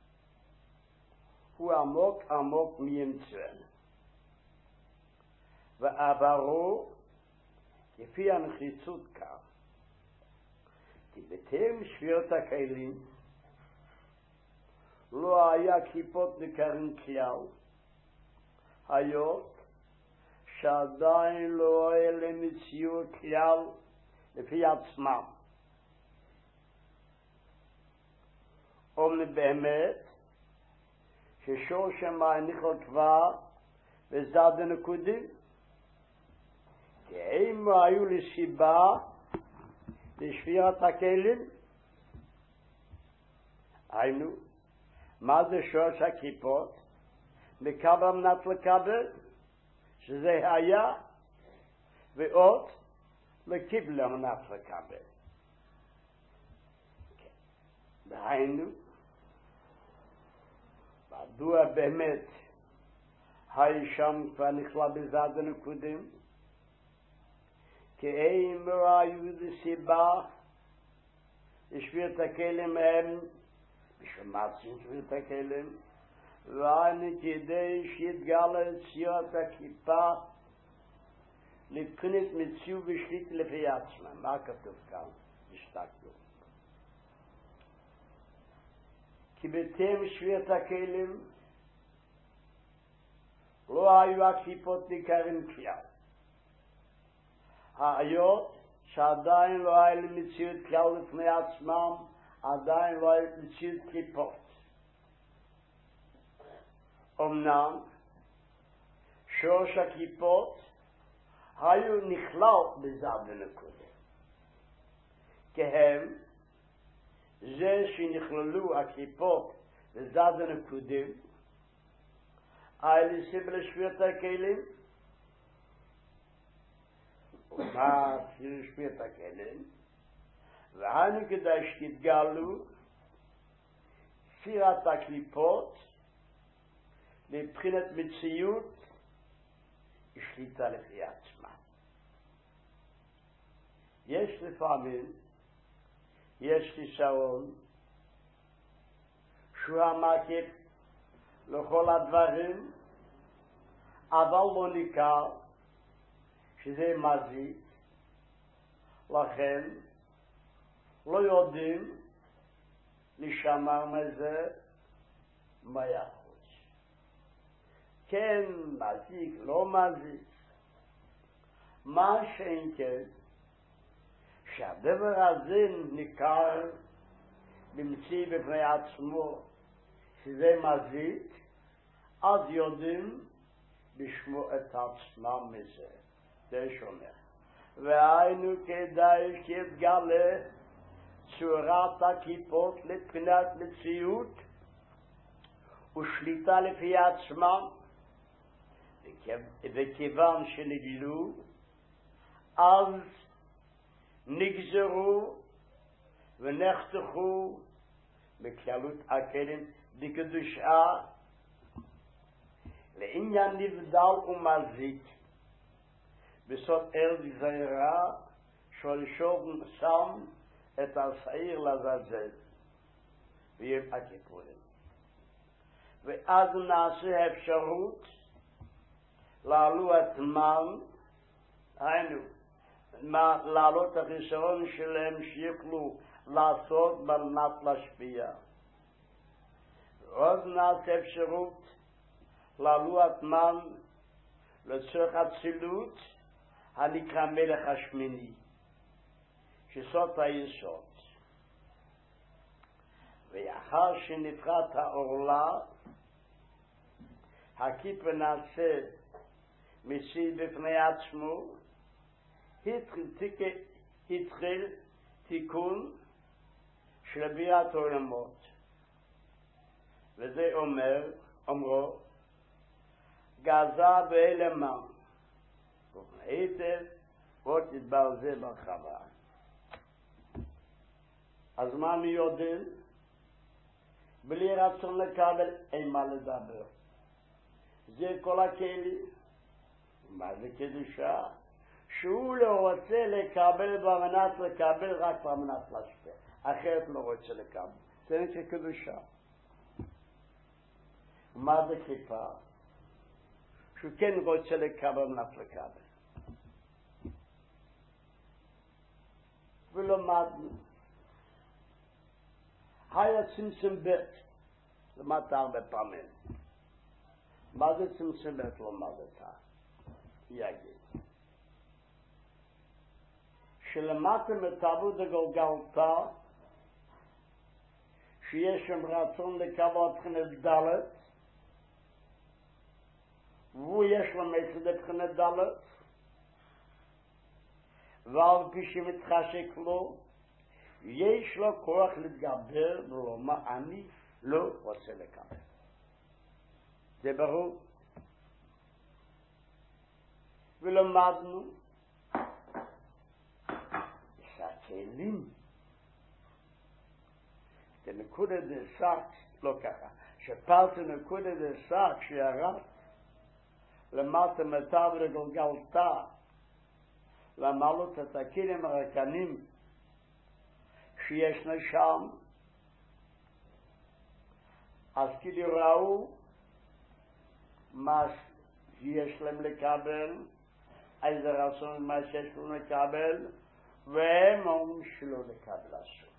הוא עמוק עמוק מימצרן, ועברו כפי הנחיצות כך, כי בטרם שבירת הכלים לא היה כיפות ניכרים כלל, היות שעדיין לא היה למציאות כלל לפי עצמם. אומנם באמת ששורש המים נכלל כבר וזד הנקודים, כי הם היו לסיבה לשבירת הכלים. היינו, מה זה שורש הכיפות? מקבל מנת לקבל, שזה היה, ועוד לקיבל מנת לקבל. דהיינו, מדוע באמת היה שם כבר נכלל בזד הנקודים? כי הם לא היו לסיבה לשביר את הכלים מהם, בשביל מה צריכים לשביר את הכלים? ואני כדי שיתגלה יצירת הכיפה לבחינת מציאות ושליט לפי עצמם. מה כתוב כאן? השתקנו. כי בטרם שבירת הכלים לא היו הכיפות ניכרים כלל. היות שעדיין לא היה למציאות כלל לפני עצמם, עדיין לא היה למציאות כיפות. אמנם שורש הכיפות היו נכלל בזד הנקודה, כי הם זה שנכללו הכיפות בזד הנקודים היה לסיבה לשבירת הכלים. ומה לשבירת הכלים? והיינו כדי שתתגלו ספירת הקליפות מבחינת מציאות שליטה לפי עצמה. יש לפעמים, יש חיסרון שהוא המקיף לכל הדברים, אבל לא ניכר שזה מזיק, לכן לא יודעים לשמר מזה מה יכול. כן מזיק, לא מזיק. מה שאין כן, שהדבר הזה ניכר במציא בפני עצמו שזה מזיק, אז יודעים לשמוע את עצמם מזה. זה שומר. והיינו כדאי שיתגלה צורת הכיפות לבחינת מציאות ושליטה לפי עצמם, וכיוון שנגלו, אז נגזרו ונחתכו בכללות הכלים בקדושה לעניין נבדל ומזיק בסוד ארץ זעירה שולשוב שם את השעיר לזלזל ויום הכיפורים, ואז נעשה אפשרות לעלו עצמם, היינו לעלות החיסרון שלהם שיוכלו לעשות במנת להשפיע, ועוד נעשה אפשרות לעלו עצמם לצורך הצילות הנקרא מלך השמיני, שסוד היסוד. ואחר שנפרט העורלה, הכיפר נעשה מציב בפני עצמו, התחיל תיקון של בריאת העולמות, וזה אומרו גזה באלמה היטב עוד תדבר זה ברחבה. אז מה אני יודע? בלי רצון לקבל אין מה לדבר. זה כל הכלי. מה זה קדושה? שהוא לא רוצה לקבל במנת לקבל רק במנת להשפיע, אחרת לא רוצה לקבל. זה נקרא קדושה. מה זה כיפה? שהוא כן רוצה לקבל במנת לקבל. ולמדנו היה צמצום ב' למדת הרבה פעמים. מה זה צמצום ב' למדת? יגיד שלמדתם את עבוד הגולגלתה שיש שם רצון לקבל בחינת ד' והוא יש לו מצד בחינת ד' ועל פי שמתחשק לו יש לו כוח להתגבר ולומר אני לא רוצה לקבל. זה ברור. ולמדנו שהכלים כנקודה דסק לא ככה שפלת נקודה דסק שירד למטה מטה וגולגלתה למעלות את הכלים הרקנים שישנו שם, אז כאילו ראו מה שיש להם לקבל, איזה רצון מה שיש להם לקבל, והם אומרים שלא לקבל אסור.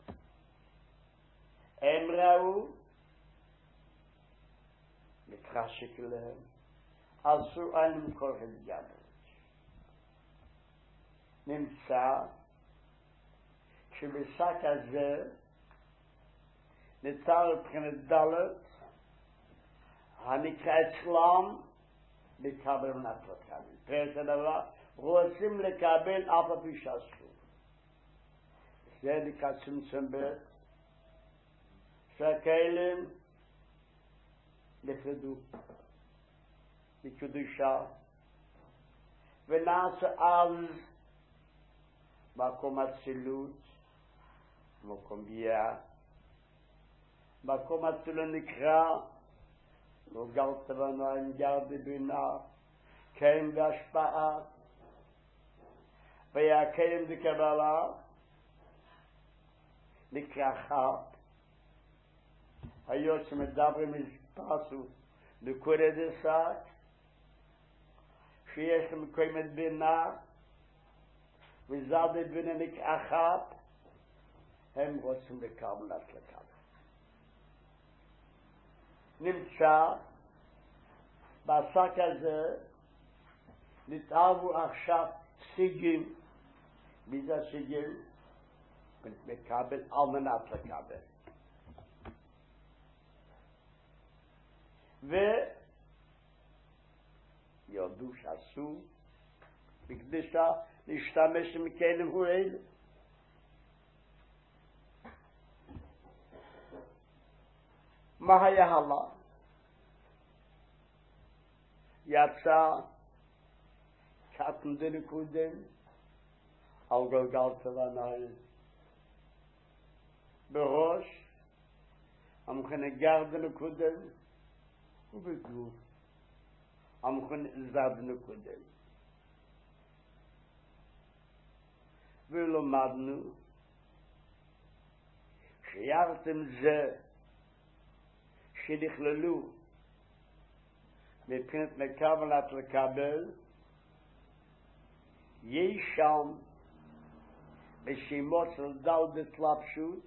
הם ראו, מתחשק להם, אסור אין למכור את גבל. נמצא שבשק הזה נצר מבחינת ד' הנקרא אצלם לקבל מנת לקבל. פרס הדבר רוצים לקבל אף על פי שאסור. זה נקרא צמצום ב' שהכלים נפרדו מקדושה ונעשה אז מקום אצילות, מקום ביאה, מקום אצילות נקרא לא גלת בניים גר בבינה קיים בהשפעה והקיים בקבלה נקרא חב. היות שמדברים מספסו נקודת דסק שיש מקיימת בינה וזד בינה נקרא חב, הם רוצים לקבל לקבל. נמצא בעסק הזה נתערבו עכשיו סיגים, מזה סיגים מקבל על מנת לקבל. ויודו שעשו בקדושה להשתמש מכלים הוא אלה. מה היה הלאה? יצא קטן דנקודם על גלגל תלנאי בראש המכן גר דנקודם ובגוף המכן זד דנקודם ולמדנו שירתם זה שנכללו מבחינת מקבלת לקבל יש שם בשמות של דלת לפשוט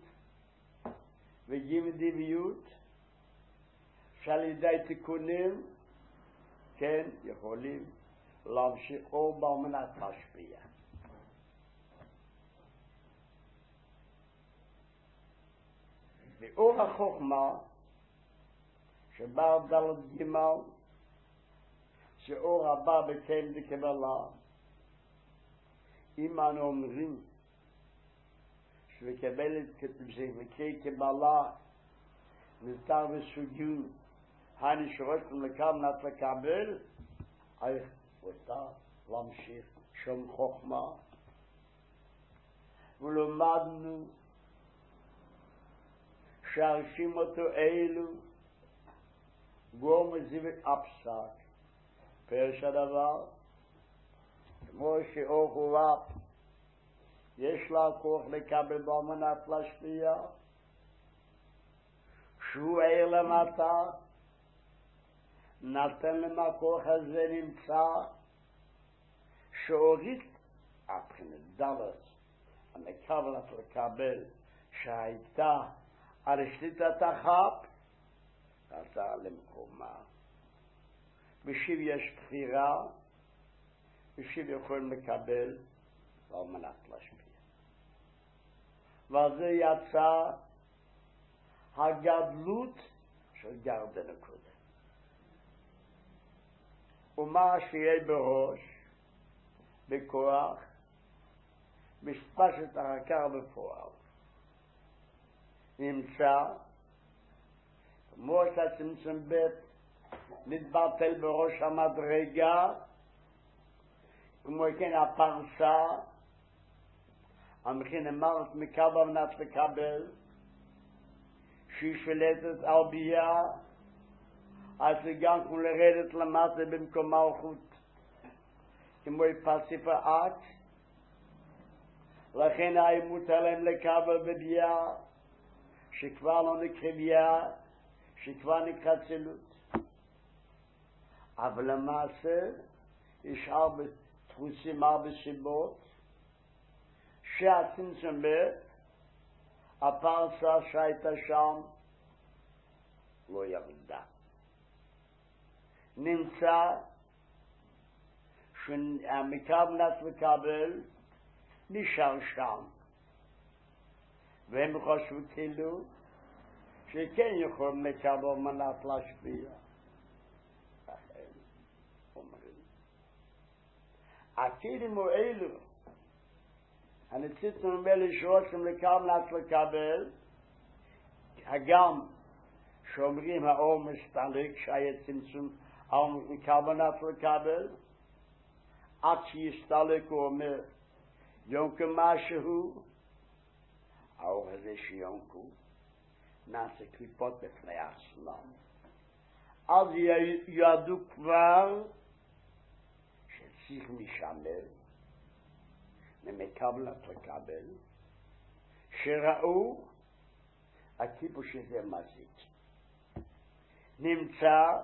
וגימדיביות שעל ידי תיקונים כן יכולים להמשיך או במנת להשפיע. באור החוכמה שבא דלת גימל שאור הבא בקל דקבלה אם אנו אומרים שבקבלת מקרי קבלה נזכר בסוגים הנשרות לקבלת לקבל איך אותה להמשיך שום חוכמה ולמדנו שהרשימות אלו גורם זיוות אפסק פרש הדבר כמו שאור חורף יש לה כוח לקבל במנת להשפיע שהוא עיר למטה נתן למה הכוח הזה נמצא שאורית הבחינת דלת המקבלת לקבל שהייתה על שליטת החפ עלתה למקומה בשיב יש בחירה בשיב יכולים לקבל על מנת להשפיע ועל זה יצא הגדלות של גרדן הקודם ומה שיהיה בראש בכוח משפשת הרקר בפועל נמצא כמו שהצמצם בית מתבטל בראש המדרגה כמו כן הפרסה המכין אמרת מקבל מנת לקבל שהיא שלטת על ביה אז גם כמו לרדת למטה במקום מלכות כמו פסיפה את לכן האימות עליהם לקבל בביה שכבר לא נקרא ביה שכבר נקרא צילות אבל למעשה יש הרבה דפוסים הרבה סיבות שהצמצם בית הפרסה שהייתה שם לא ירדה נמצא שהמקבלת לקבל נשאר שם והם חשבו כאילו שכן יכולים לקבל מנת להשפיע לכן אומרים הכלים האלו הנציצים האלה שרוצים לקבל הגם שאומרים האור מסתלק שהיה צמצום מכוונת לקבל עד שיסתלק הוא אומר יונקו משהו האור הזה שיונקו נעשה קליפות בפני עצמם אז ידעו כבר שצריך משמר ממקבלת לקבל שראו הכיבוש הזה מזיק נמצא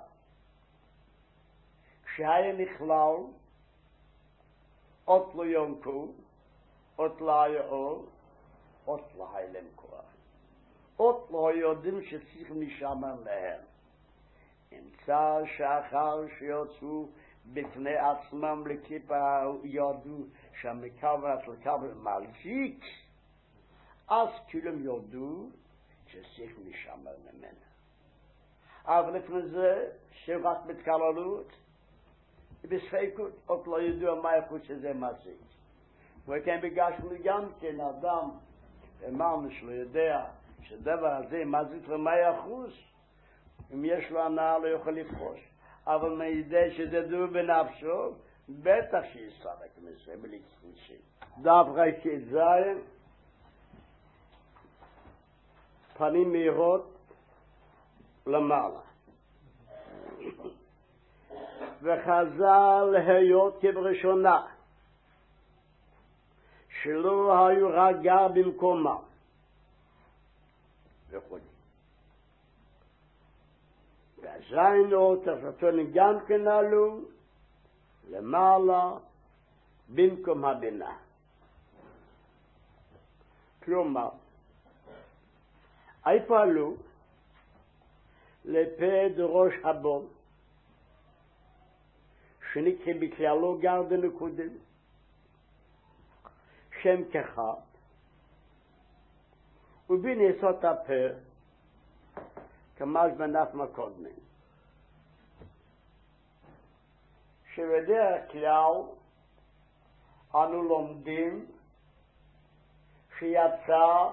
שהיה נכלל אות לא יונקו אות לא היה אור אות לא היה להם כוח אות לא יודעים שצריך משמר להם נמצא שאחר שיוצאו בפני עצמם לכיפה ידעו שהמקבלת לקבל מלזיק אז כולם יודעו שצריך משמר ממנה אבל לפני זה שרק מתקללות בספקות עוד לא ידוע מה יכול שזה מזיק וכן בגשנו גם כן אדם אמרנו שלא יודע שדבר הזה מזיק ל100% אם יש לו הנאה לא יכול לפחוש אבל מידי שזה דו בנפשו, בטח שיסרק מזה בלי קרישי. דף רשת זין, פנים מהירות למעלה. וחזר להיות כבראשונה, שלא היו רגע במקומה. וכו'. והזיינו תפתונים גם כן עלו למעלה במקום הבינה. כלומר, איפה עלו? לפד ראש הבון, שנקרא בכללו גר בנקודים, שם כחד, ובנסות הפה, כמש בנף מקודמים. שבדרך כלל אנו לומדים שיצא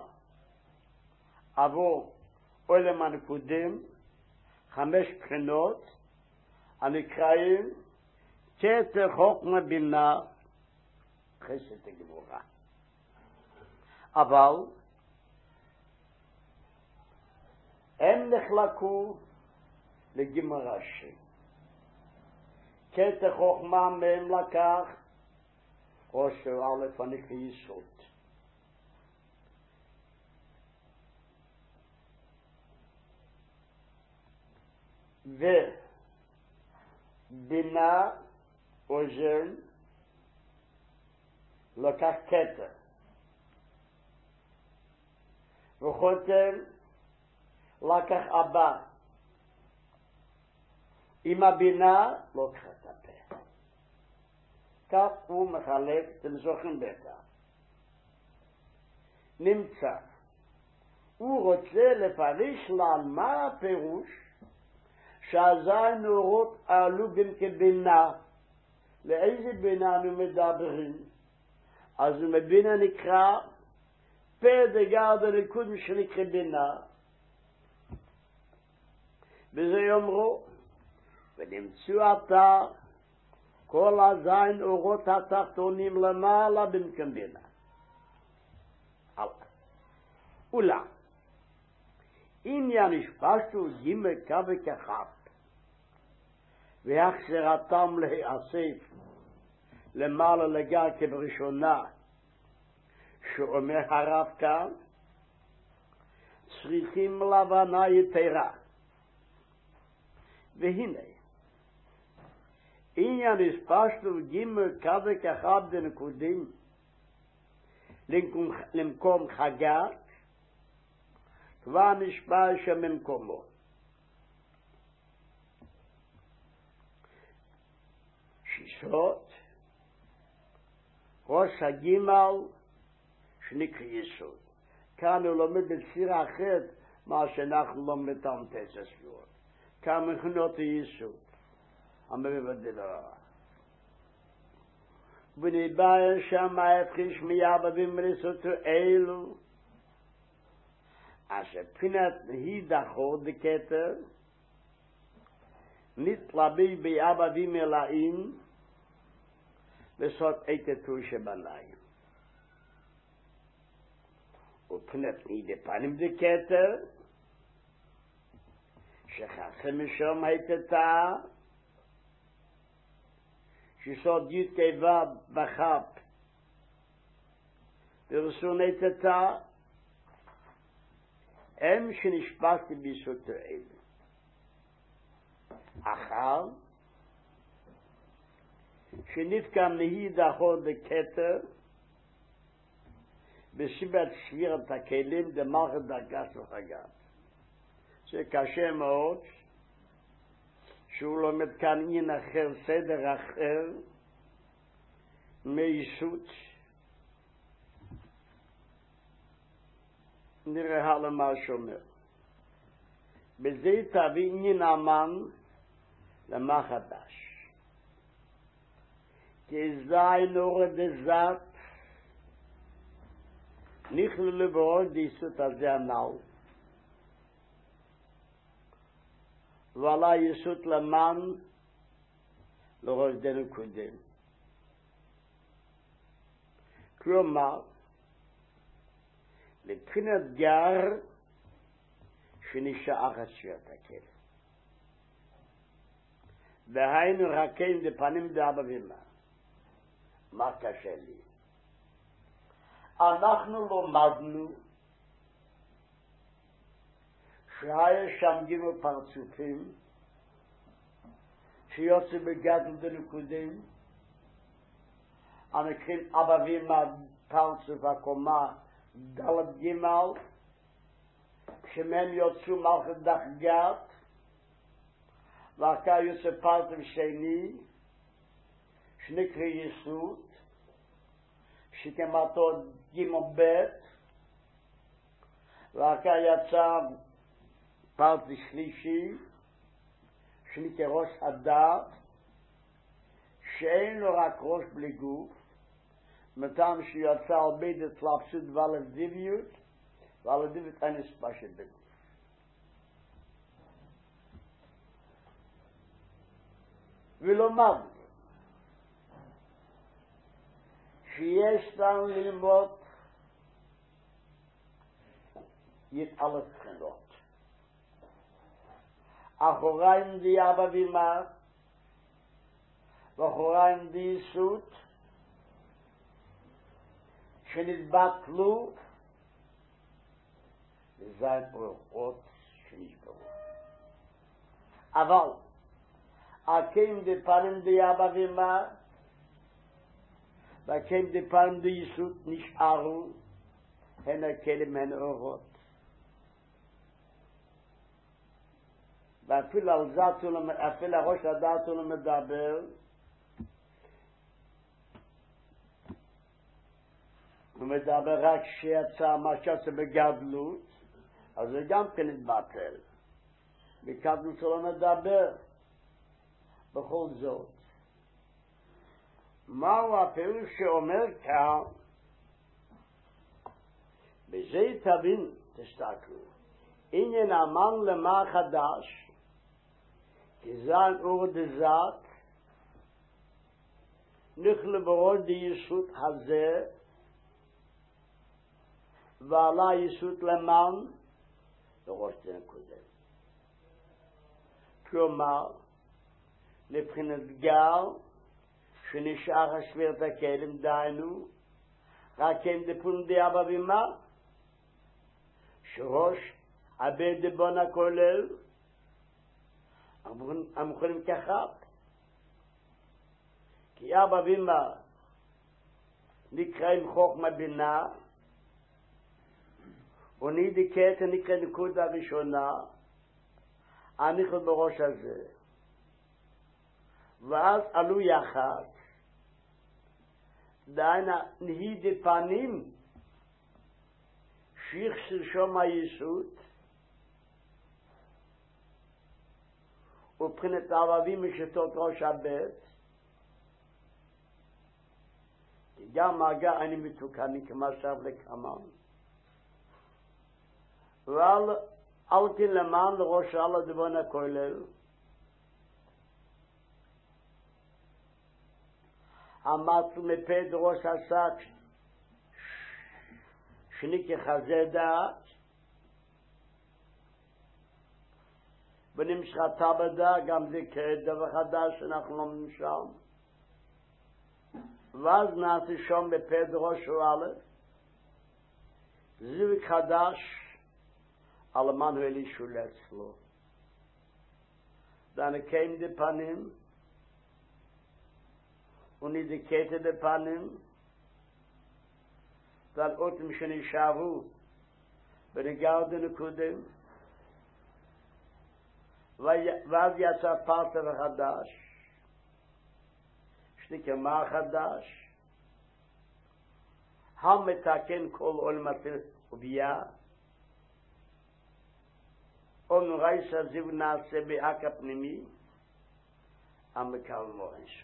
עבור עולם הנקודים 5 בחינות הנקראים כתר חוכמה בינה חסד הגבורה. אבל הם נחלקו לגימל ראשי. כתר חוכמה מהם לקח ראש א' הנקרא יסוד. ובינה אוזן לקח כתר. וחותם לקח אבא. עם הבינה לא לקח את הפה. כך הוא מחלק, אתם זוכרים בטח. נמצא. הוא רוצה לפרש על מה הפירוש שהזין נורות עלו גם כבינה. לאיזה בינה אנו מדברים? אז מבינה נקרא פה דגר דליקוד שנקרא בינה. וזה יאמרו, ונמצאו עתה כל הזין אורות התחתונים למעלה במקום בינה. אולם, עניין השפשתו גימל קו כחת, והחזרתם להיאסף למעלה לגר כבראשונה, שאומר הרב כאן, צריכים להבנה יתרה. והנה, עניין השפשתו גימל קו כחת בנקודים, למקום חגת, כבר נשבע שממקומו. שיסות, ראש הגימל, שנקרא יסוד. כאן הוא לומד בצורה אחרת, מה שאנחנו לומד תמתס הסבירות. כאן מכנות היסוד. המבדל הרע. ונתבהר שם ההפחיש מיעבדים מריסותו אלו, אשר בחינת הידחו דקטר, נתלבי בעבדים מלאים, וסוד איתתו שבניים. ובחינת הידפנים דקטר, שחסה משום היתתה, שסוד י' כיבה בחב, ורסון היתתה, הם שנשפסתי ביסוד האלה. אחר שנתקם נהידחו דקטר בסיבת ספירת הכלים דמחת דרגס וחגת. זה קשה מאוד שהוא לומד כאן עניין אחר, סדר אחר מיסוד. נראה הלאה מה שאומר. בזה תביא עניין המן למה חדש. כי זין אורד דזת נכללו בעוד דיסות הזה הנאו. ועלה יסות למן לראש דנו קודם. כלומר, לבחינת גר שנשאר השוויית הכלב. והיינו רכים דפנים דאבא ואמא. מה קשה לי? אנחנו לומדנו שהיה שם גימל פרצופים שיוצא בגדל דנקודים הנקראים אבא ואמא פרצוף הקומה דלת גימל שמהם יוצאו מלכת דחגת ואחר יוצא פרצוף שני שנקרא יסוד שכמתו גימל בית ואחר יצא פרצוף שלישי שנקרא ראש הדת שאין לו רק ראש בלי גוף מטעם שיוצא על בית התלבשות ועל הדיביות ועל הדיביות אין הספשת בגוף. ולומד שיש לנו ללמוד יתעלת בחינות. אחוריים די אבא ואמא ואחוריים די יסוד שנתבטלו וזין אורחות שנשברו. אבל הקים די פנים די אבא ואמא והקים די פנים די יסוד נשארו הן הכלים הן אורות. ואפילו על זה אפילו ראש הדעת הוא מדבר הוא מדבר רק שיצא מה שיצא בגדלות אז זה גם כן התבטל בגדלות הוא לא מדבר בכל זאת מהו הפירוש שאומר כאן בזה תבין תסתכלו עניין אמן למה חדש כי זן אור דזת נכלה בראש די יסוד הזה ועלה יסוד למען לראש דין קודם. כלומר, לבחינת גר שנשאר השוויית הכלם דיינו רק הם דפון די אבא ואמא שראש הבית דבון הכולל המוכנים כחד כי אבא ואמא נקראים חוכמה בינה ונידיקת נקרא נקודה ראשונה אנחנו בראש הזה ואז עלו יחד דיינה נהידי פנים שיחסר שום היסוד ובחינת הערבים משתות ראש הבית כי גם מגע אני מתוקני כמשאב לכמן ועל אלתין למען לראש על הדבון הכולל עמדנו מפד ראש השק שניקי חזה דעת ונמשכתה בדה גם זה כדבר חדש שאנחנו לומדים שם ואז נעשה שם בפד ראש א' זיוויק חדש על המן אלי שולט לו דנקיים די פנים ונידיקת די פנים ועל אותם שנשארו בנגר דנקודם ואז יצא פרטה וחדש שנקרא מה חדש המתקן כל עולמת ובייה ונראה שהזיו נעשה באק הפנימי המקל מורש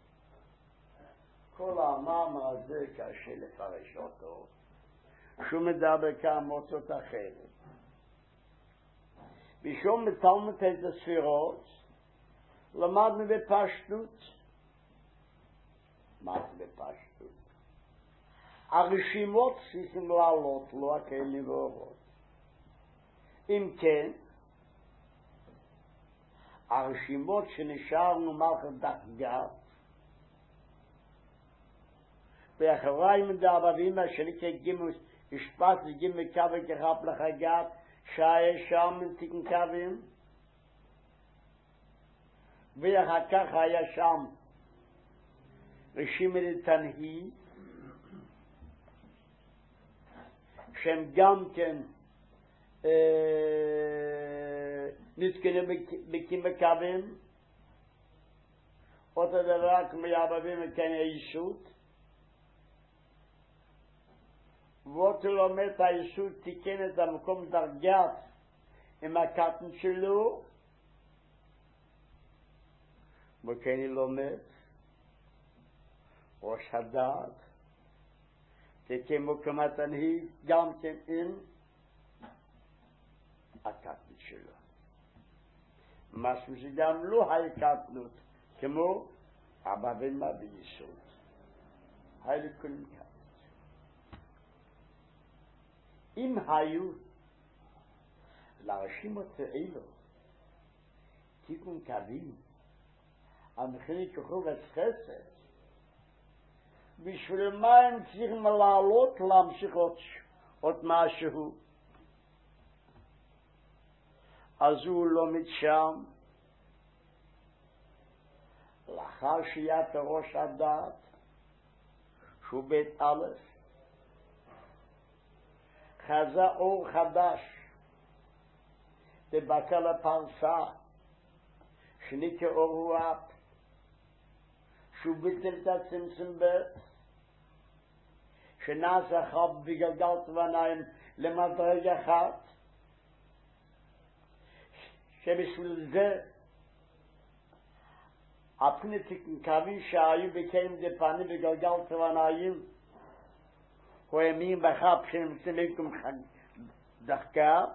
כל המאמר הזה קשה לפרש אותו שהוא מדבר כאן מוצאות אחרת ושום מתלמת את הספירות למדנו בפשטות בפשטות. הרשימות צריכים לעלות, לא הכלים ואורות. אם כן, הרשימות שנשארנו מלכת דרגה, ואחריי מדעבבים השליטה גימוס, השפט וגימי קווי כחב לחגת, שהיה שם תיקן קווים, ואחר כך היה שם רשימת תנהי, שהם גם כן נתקנו בקים בקווים, אותו דבר כמו יעבבים וכן הישות, ואותו לומד הישות תיקן את המקום דרגת עם הקטן שלו, וכן היא לומד ראש הדעת, תיקן מקום התנהי גם כן עם הקטנות שלו. משהו שגם לא היה קטנות, כמו אבא ואמא ביסוד. היה לכולם קטנות. אם היו לרשימות האלו תיקון קווים, המכינים כחוב חסד, בשביל מה הם צריכים לעלות להמשיך עוד משהו? אז הוא לומד שם, לאחר שיית ראש הדת, שהוא בית א', חזה אור חדש, דבקה לפרסה, שניקה אור רוח, שהוא ביטל את הצמצם בית, שנעשה חב בגלגלת ועיניים למדרג אחת, שבשביל זה הפניתיקים קווים שהיו בקיים דפנים בגלגלת ועיניים, הוא האמין בחב שנמצאים במקום דחקת,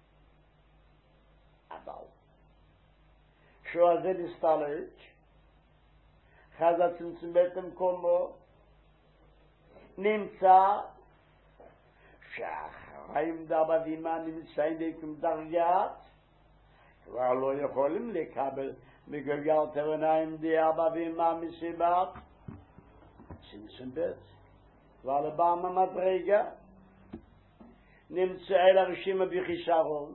אבל שהוא הזה נסתלק, חזה צמצם בית המקומו, נמצא שהחיים דאבא ואמא נמצאים במקום דרגת, כבר לא יכולים לקבל מגלגלת ועיניים דאבא ואמא מסיבת צמצם בית. כבר לבם המדרגה נמצא אל הרשימה בחיסרון,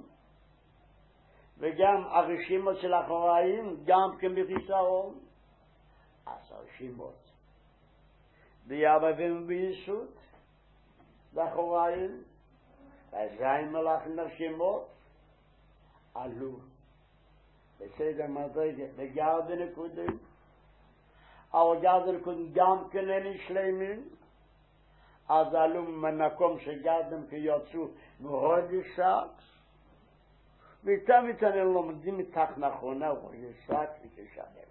וגם הרשימות של אחוריים גם כן בחיסרון. אז הרשימות דאבא ואמא ביסוד ואחוריים והזין מלאכים הרשימות עלו בסדר מדרגה וגרד נקודים, אבל גרד נקודים גם כן אין שלמים, אז עלו מנקום שגרדם כיוצאו והודשק, ואיתם הם לומדים מתח נכונה והודשק וכשלם.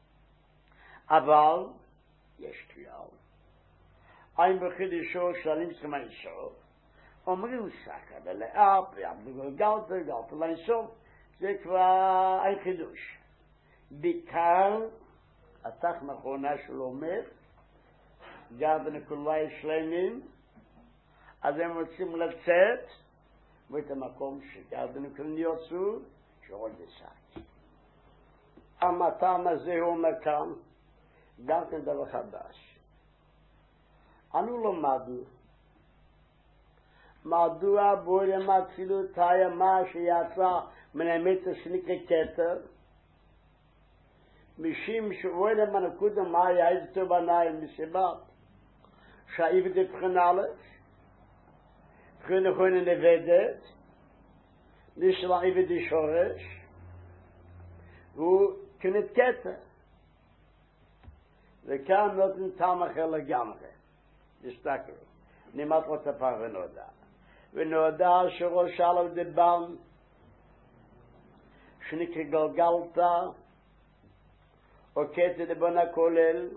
אבל יש כלל, אין בחידשו שואלים צריכים אינסוף, אומרים סקה ולאפ ויעבדו גלגלת לאינסוף, זה כבר אין חידוש. בעיקר התח נכונה שלו אומר גרדן כולאי שלמים, אז הם רוצים לצאת ואת המקום שגרדן כולם יוצאו שעוד בסק. המטעם הזה הוא מקם גם כן דבר חדש. אנו לומדנו מדוע בורם הצילות היה מה שיצא מן המצע שנקרא כתר, משום שבורם הנקודם מה היה איזה בניים מסיבת שהאיבד בבחן א', בחן נכונה נבדת, נשמע איבד שורש, והוא כנת כתר. וכאן נותן טעם אחר לגמרי. תסתכלו, נמד מוצפר ונודע. ונודע שראש עליו דבן, שנקרא גלגלתה, או כתר דבן הכולל,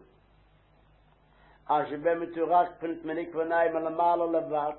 אשר במתורק פנת מניק וניים על המעלה לבד,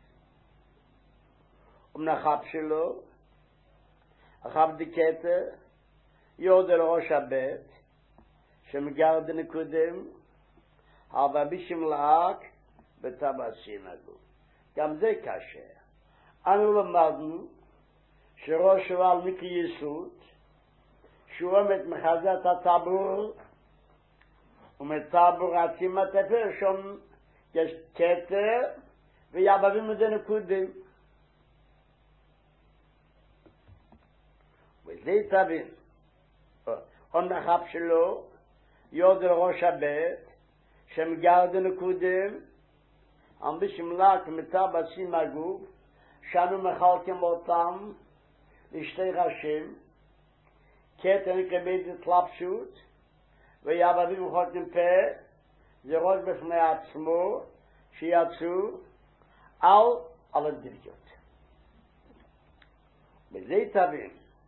ומנחב שלו, אחב דקטר, יורד אל ראש הבית, שמגרד נקודם, אבל בשם לאק בטבעשים הגוף. גם זה קשה. אנו למדנו שראש ועל נקי יסוד, שהוא עומד מחזת הטבור, ומטבור עצים התפר, שם יש כתר, ויעבבים את זה נקודים. וזה תבין. הנחב שלו, יוד ראש הבית, שמגר את הנקודים, בשם לאק מטבעשים הגוף, שאנו מחלקים אותם לשתי ראשים, כתר נקבל את התלבשות, ויעבדים חותם פה, זה ראש בפני עצמו, שיצאו על הדביות. בזה תבין,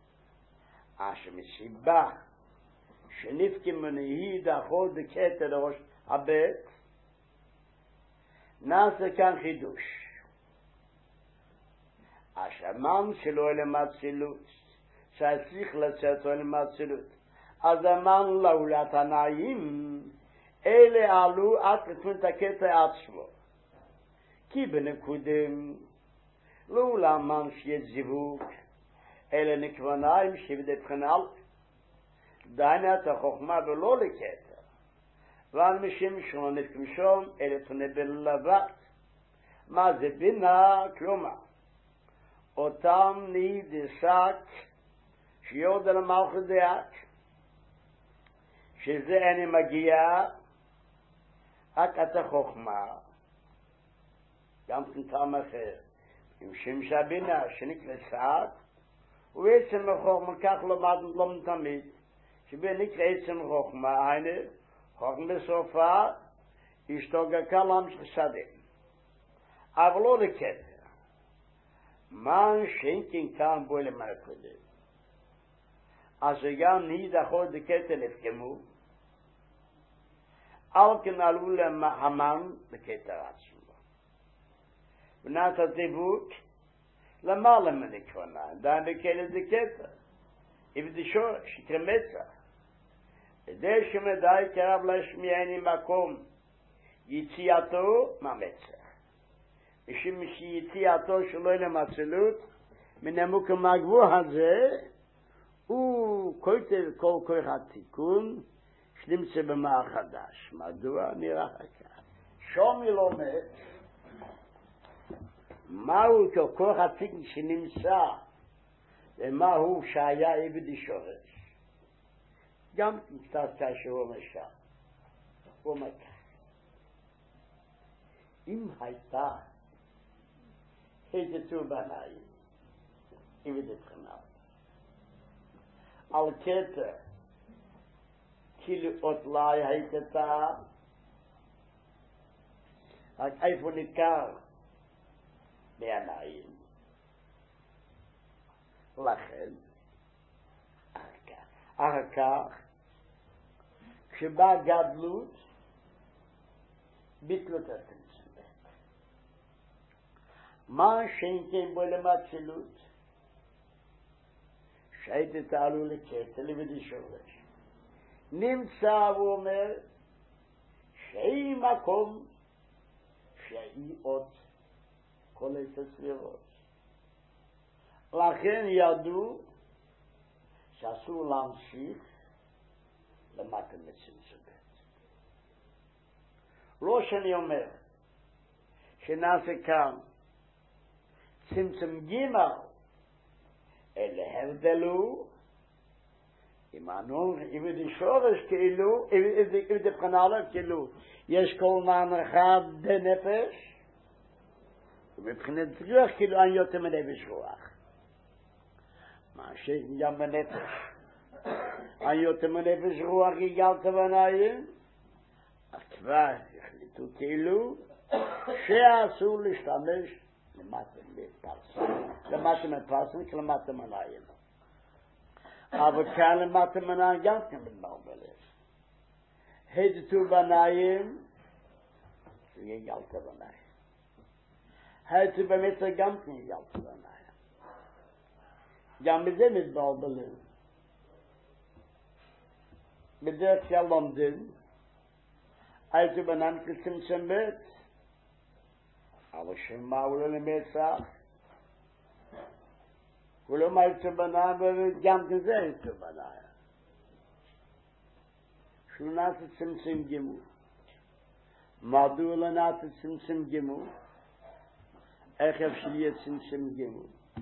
שמסיבה שנפקים מנהיד החול בכתר ראש הבית, נעשה כאן חידוש. השמן שלו אלה מאצילות, שצריך לצאת אלה מאצילות. אז אמרנו לו לתנאים, אלה עלו עד לתמות הכתר עצמו. כי בנקודים, לא לאמן שיהיה זיווג, אלה נקבניים שבדי בחינה, דיינת החוכמה ולא לכתר. ואנשים שלא נפקים שום, אלה תונה בלבד. מה זה בינה? כלומר, אותם נידסק, שיוד על המלכות דעת, שזה אני מגיע, רק את החוכמה, גם טעם אחר, עם שם שהבינה שנקרא סעד, ובעצם החוכמה כך לא תמיד, שבנקרא עצם חוכמה, הנה, חוכמה בסופה, אשתו גקה להמשיך שדה. אבל לא לכתר. מן שאינקין כאן בו למלכודת. אז גם נידחות דכתר לפקמו, על כן עלו להמן בכתר עצמו. בנת הדיבוק, למעלה מנקרונה, דן בכתר דכתר. עבדשו שתרמצה. כדי שמדי קרב להשמיעני מקום יציאתו מהמצח. משום שיציאתו שלו למצלות, מן המקום הגבוה הזה, הוא כותב כל כוח התיקון, שנמצא במה חדש. מדוע? נראה כך. שומי לומד, מהו כוח התיקון שנמצא, ומהו שהיה עבדי שורש. גם קצת כאשר הוא משך. הוא מכך. אם הייתה איזה טור בנאי, עבדי בחינה, על כתר, כאילו אותלאי הייתה, רק איפה ניכר בעיניים. לכן, אחר כך, כשבא גדלות, ביטלו את הצמצום. מה שאינכן בו למצלות? שהייתי תעלו לכתר לבדי שורש. נמצא, הוא אומר, שהיא מקום, שהיא אות, כל עשר סבירות. לכן ידעו שאסור להמשיך למטה מצמצום. לא שאני אומר שנעשה כאן צמצום גימל, אלה הבדלו, אם עבדי שורש כאילו, עבדי בחינה עליו כאילו, יש כל מן אחד בנפש, ובבחינת רוח כאילו אני יותר מנפש רוח. מה שגם בנפש. אני יותר מנפש רוח יגלת בנאים, כבר החליטו כאילו שאסור להשתמש למטה מפרסם כלמטה מנאים. אבל כאן למטה מנאים גם כן בנאומלת. הדתו בנאים, יגלת בנאים. הדתו במצר גם כן יגלת בנאים. גם בזה מתבלבלים. בדרך כלל לומדים, Also benannt Zimtzum Bet. Aber schon mal wollen wir sagen. Wollen wir zu benennen, gern gesehen zu benennen. Schon nach Zimtzum Gimu. Madula nach Zimtzum Gimu. Echef Zimtzum Gimu.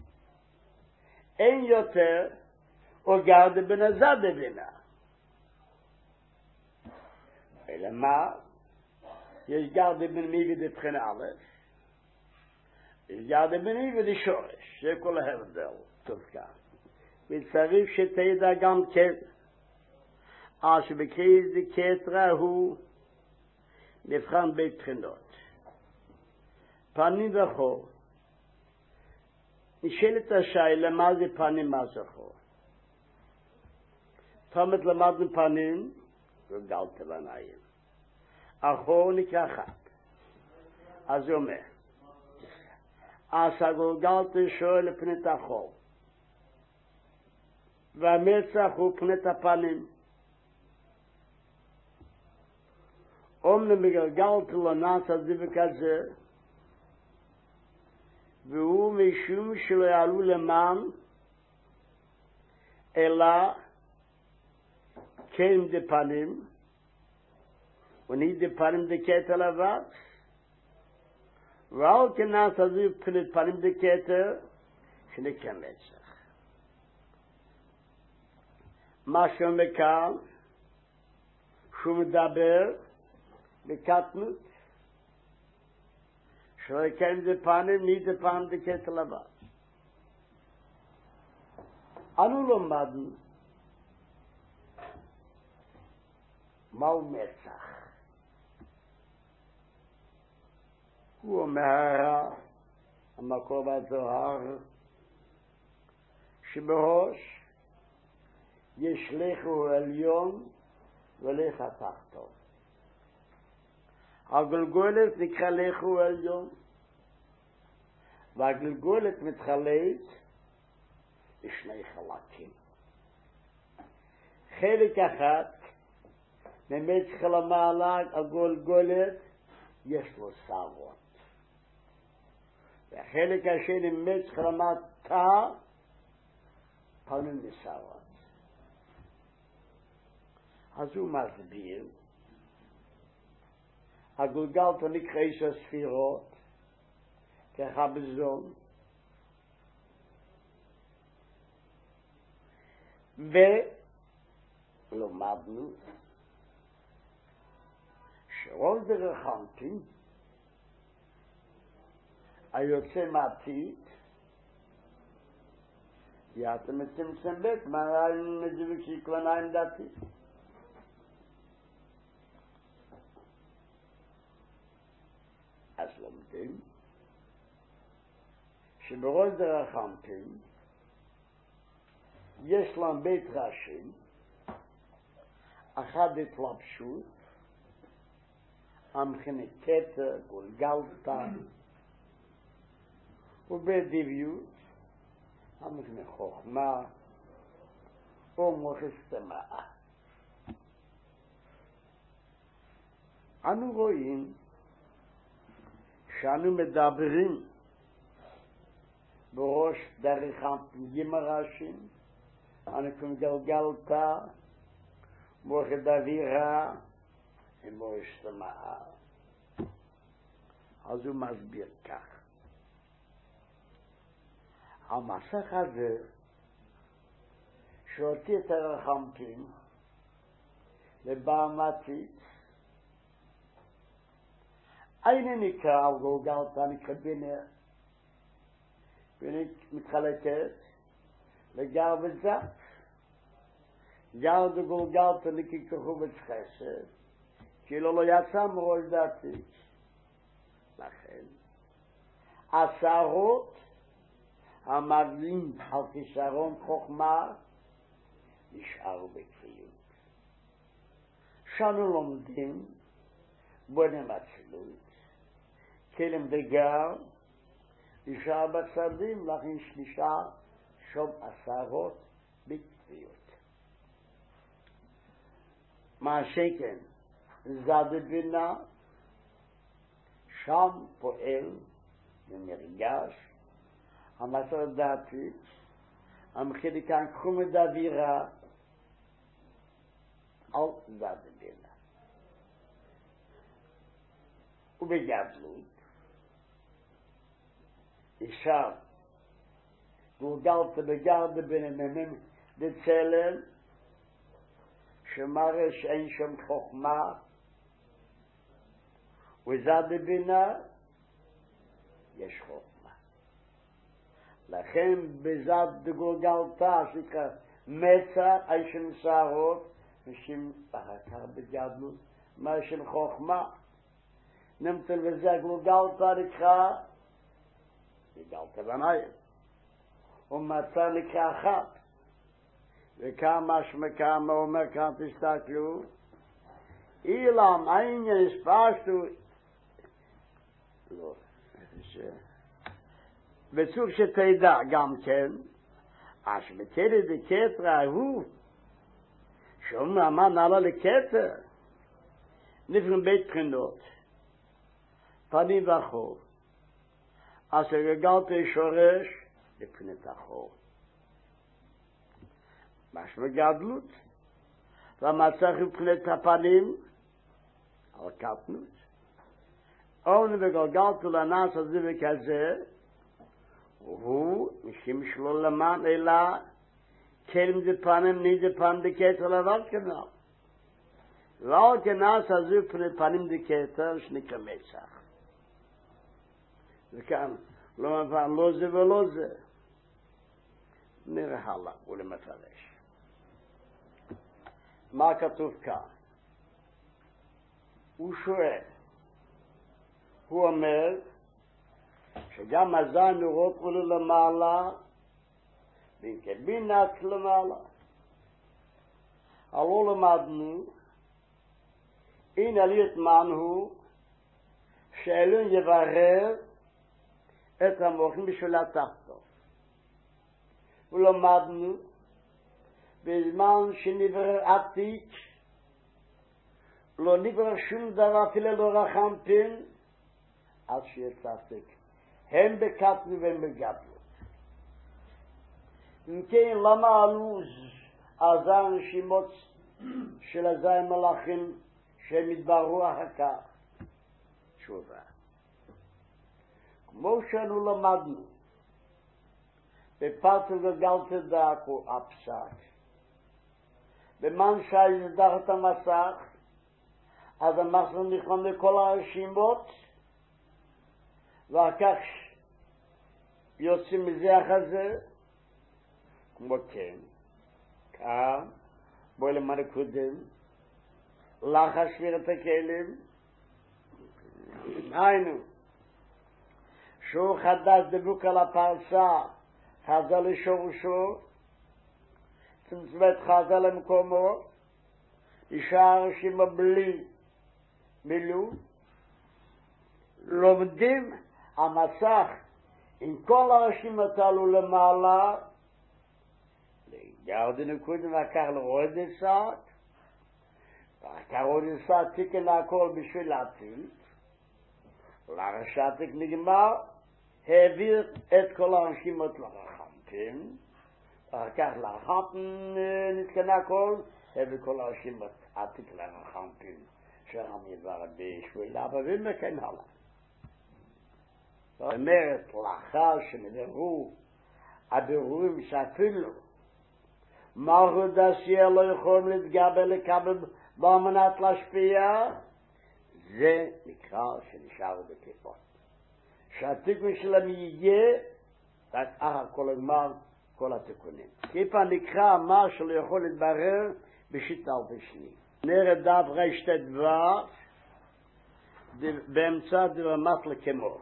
Ein יותר, או גרדה בנזד בינה. אלא מה? יש גרדה בנמי ודבחן א', יש גרדה בנמי ודשורש, זה כל ההבדל, טוב כאן. וצריך שתדע גם כן, שבקריז דקטרה הוא נבחן בית בחינות. פנים וחור, נשאלת השאלה מה זה פנים מה זה חור. תומת למדנו פנים, וגלת בניים. החור נקרא חד. אז הוא אומר, אז הגולגלת שואל לפני החור. והמצח הוא פני הפנים. אומנם בגלגלת לנס הזיווק הזה, והוא משום שלא יעלו למען, אלא כן דפנים, וני דפנים דקטר לבד, ועל כנס הזו פנים דקטר, שנקרא מצח. מה שאומר כאן, שהוא מדבר בקטנות, שלא יקיים דפנים, ני דפנים דקטר לבד. אנו לומדנו, מהו מצח? הוא אומר, המקור בזוהר, שבראש יש לכו עליון ולך התחתון. הגלגולת נקרא לכו עליון, והגלגולת מתחלק לשני חלקים. חלק אחד, ממצח למעלה, הגלגולת, יש לו שערות. והחלק השני, ממצח למטה, פנים ושערות. אז הוא מסביר, הגלגלת נקרא 10 ספירות, כחבזון, ולומדנו שרוב דרחנטים היוצא מעתיד יאתם מצמצם בית מהרעיון מזיווק שיקלניים דתי אז לומדים שברוב דרחנטים יש להם בית ראשים אחד התלבשות המכנה כתר, גולגלתא, ובדיביות, המכנה חוכמה, או מוחס תמאה. אנו רואים שאנו מדברים בראש דרך הפניגים הראשים, אנו כמגלגלתא, מוחד אווירה, מורש תמאה. אז הוא מסביר כך. המסך הזה שהוציא את הרחמתים לבעמתית אין נקרא על גולגלתא נקרא בינר מתחלקת לגר וזת גר דגולגלתא נקרא כחובץ חסד כאילו לא יצא מראש דתי. לכן, השערות המבלים על כישרון חוכמה נשארו בכפיות. שנו לומדים בונים אצילות, כלם דגר נשאר בצדים, לכן נשאר שום השערות בכפיות. מה שכן, זד בינה, שם פועל ונרגש, המסר דעתי, המחיל כאן קחום דבירה, על זד בינה. ובגדלות, אישה, גולגלת בגרד ביניהם בצלם, שמראה שאין שם חוכמה, וזד בינה, יש חוכמה. לכן בזד גולגלתה, שנקרא מצע, אישן שערות, משם אחר כך בגדלות, מה שם חוכמה. נמצא וזה גולגלתה נקרא, גולגלתה בניים. ומצא נקרא אחת. וכמה שמכמה אומר כאן תסתכלו, אילם העניין הספשתו, לא, וצריך שתדע גם כן, אז בתרא דקתרא הוא, שאומר מה נעלה לכתר, נפגעים בית בחינות, פנים ואחור, אז גלגלתי שורש לבחינת אחור. משמע גדלות, והמצח מבחינת הפנים, על קטנות, און וגלגלתו לנס הזה וכזה, והוא משם שלו למען אלא, כלם דפנים נדפן דקטר לבד כנל. ועל כנס הזה מבחינת פנים דקטר שנקרא מצח. וכאן, לא מבן לא זה ולא זה. נראה הלאה ולמפרש. מה כתוב כאן? הוא שואל, הוא אומר שגם הזין נורות עולו למעלה וכבינת למעלה. הלא למדנו אין עליות מן הוא שאלון יברר את המוחים בשביל התחתו. ולמדנו בזמן שנברר עתיק לא נברר שום דבר אפילו לא רחמתין עד שיצפק הם בקטנו והם בגדלות. אם כן למה עלוז הזין שמות של הזין מלאכים שהם התבררו אחר כך? תשובה, כמו שאנו למדנו בפרטו גלגלת דאקו הפסק במן שי דחת המסך אז המסך נכנס לכל הרשימות ואחר כך יוצאים מזה אחר זה כמו כן כאן בוא למד קודם לחש שבירת הכלים היינו שהוא חדש דבוק על הפרסה חזר לשורשו, צמצמת חזר למקומו, נשאר רשימה בלי מילוא, לומדים המסך עם כל הרשימות עלו למעלה, לגרדנו קודם ואחר לרוד את ואחר רוד את תיקן הכל בשביל להציל, לרשתק נגמר, העביר את כל הרשימות לרחמתים, אחר כך לרחמתים נתקנה הכל, העביר כל הרשימות עתיק לרחמתים, שרם יבר בשביל להבבים וכן הלאה. זאת אומרת, לאחר שנדרו הבירורים שאפילו מלכות דסייה לא יכולים להתגבר לקבל במנת להשפיע, זה נקרא שנשארו בכיפות. שהתיקון שלהם יהיה רק אחר כל הזמן, כל התיקונים. כיפה נקרא מה שלא יכול להתברר בשיטה ובשני. נראה דף רשת דבר באמצע דרמת לכמו.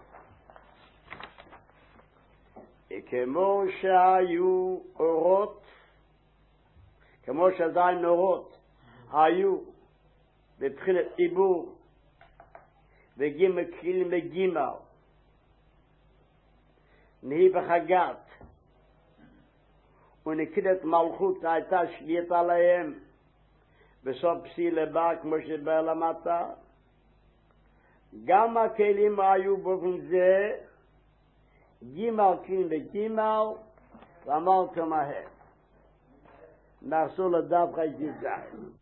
כמו שהיו אורות, כמו שעדיין אורות היו בבחינת עיבור וגימל כלים וגימל נהי בחגת ונקידת מלכות הייתה שליט עליהם בסוף פסילה בא כמו שדבר למטה. גם הכלים היו באופן זה גימל קין וגימל ואמרתם מהר. נחזור לדף חי גזעי.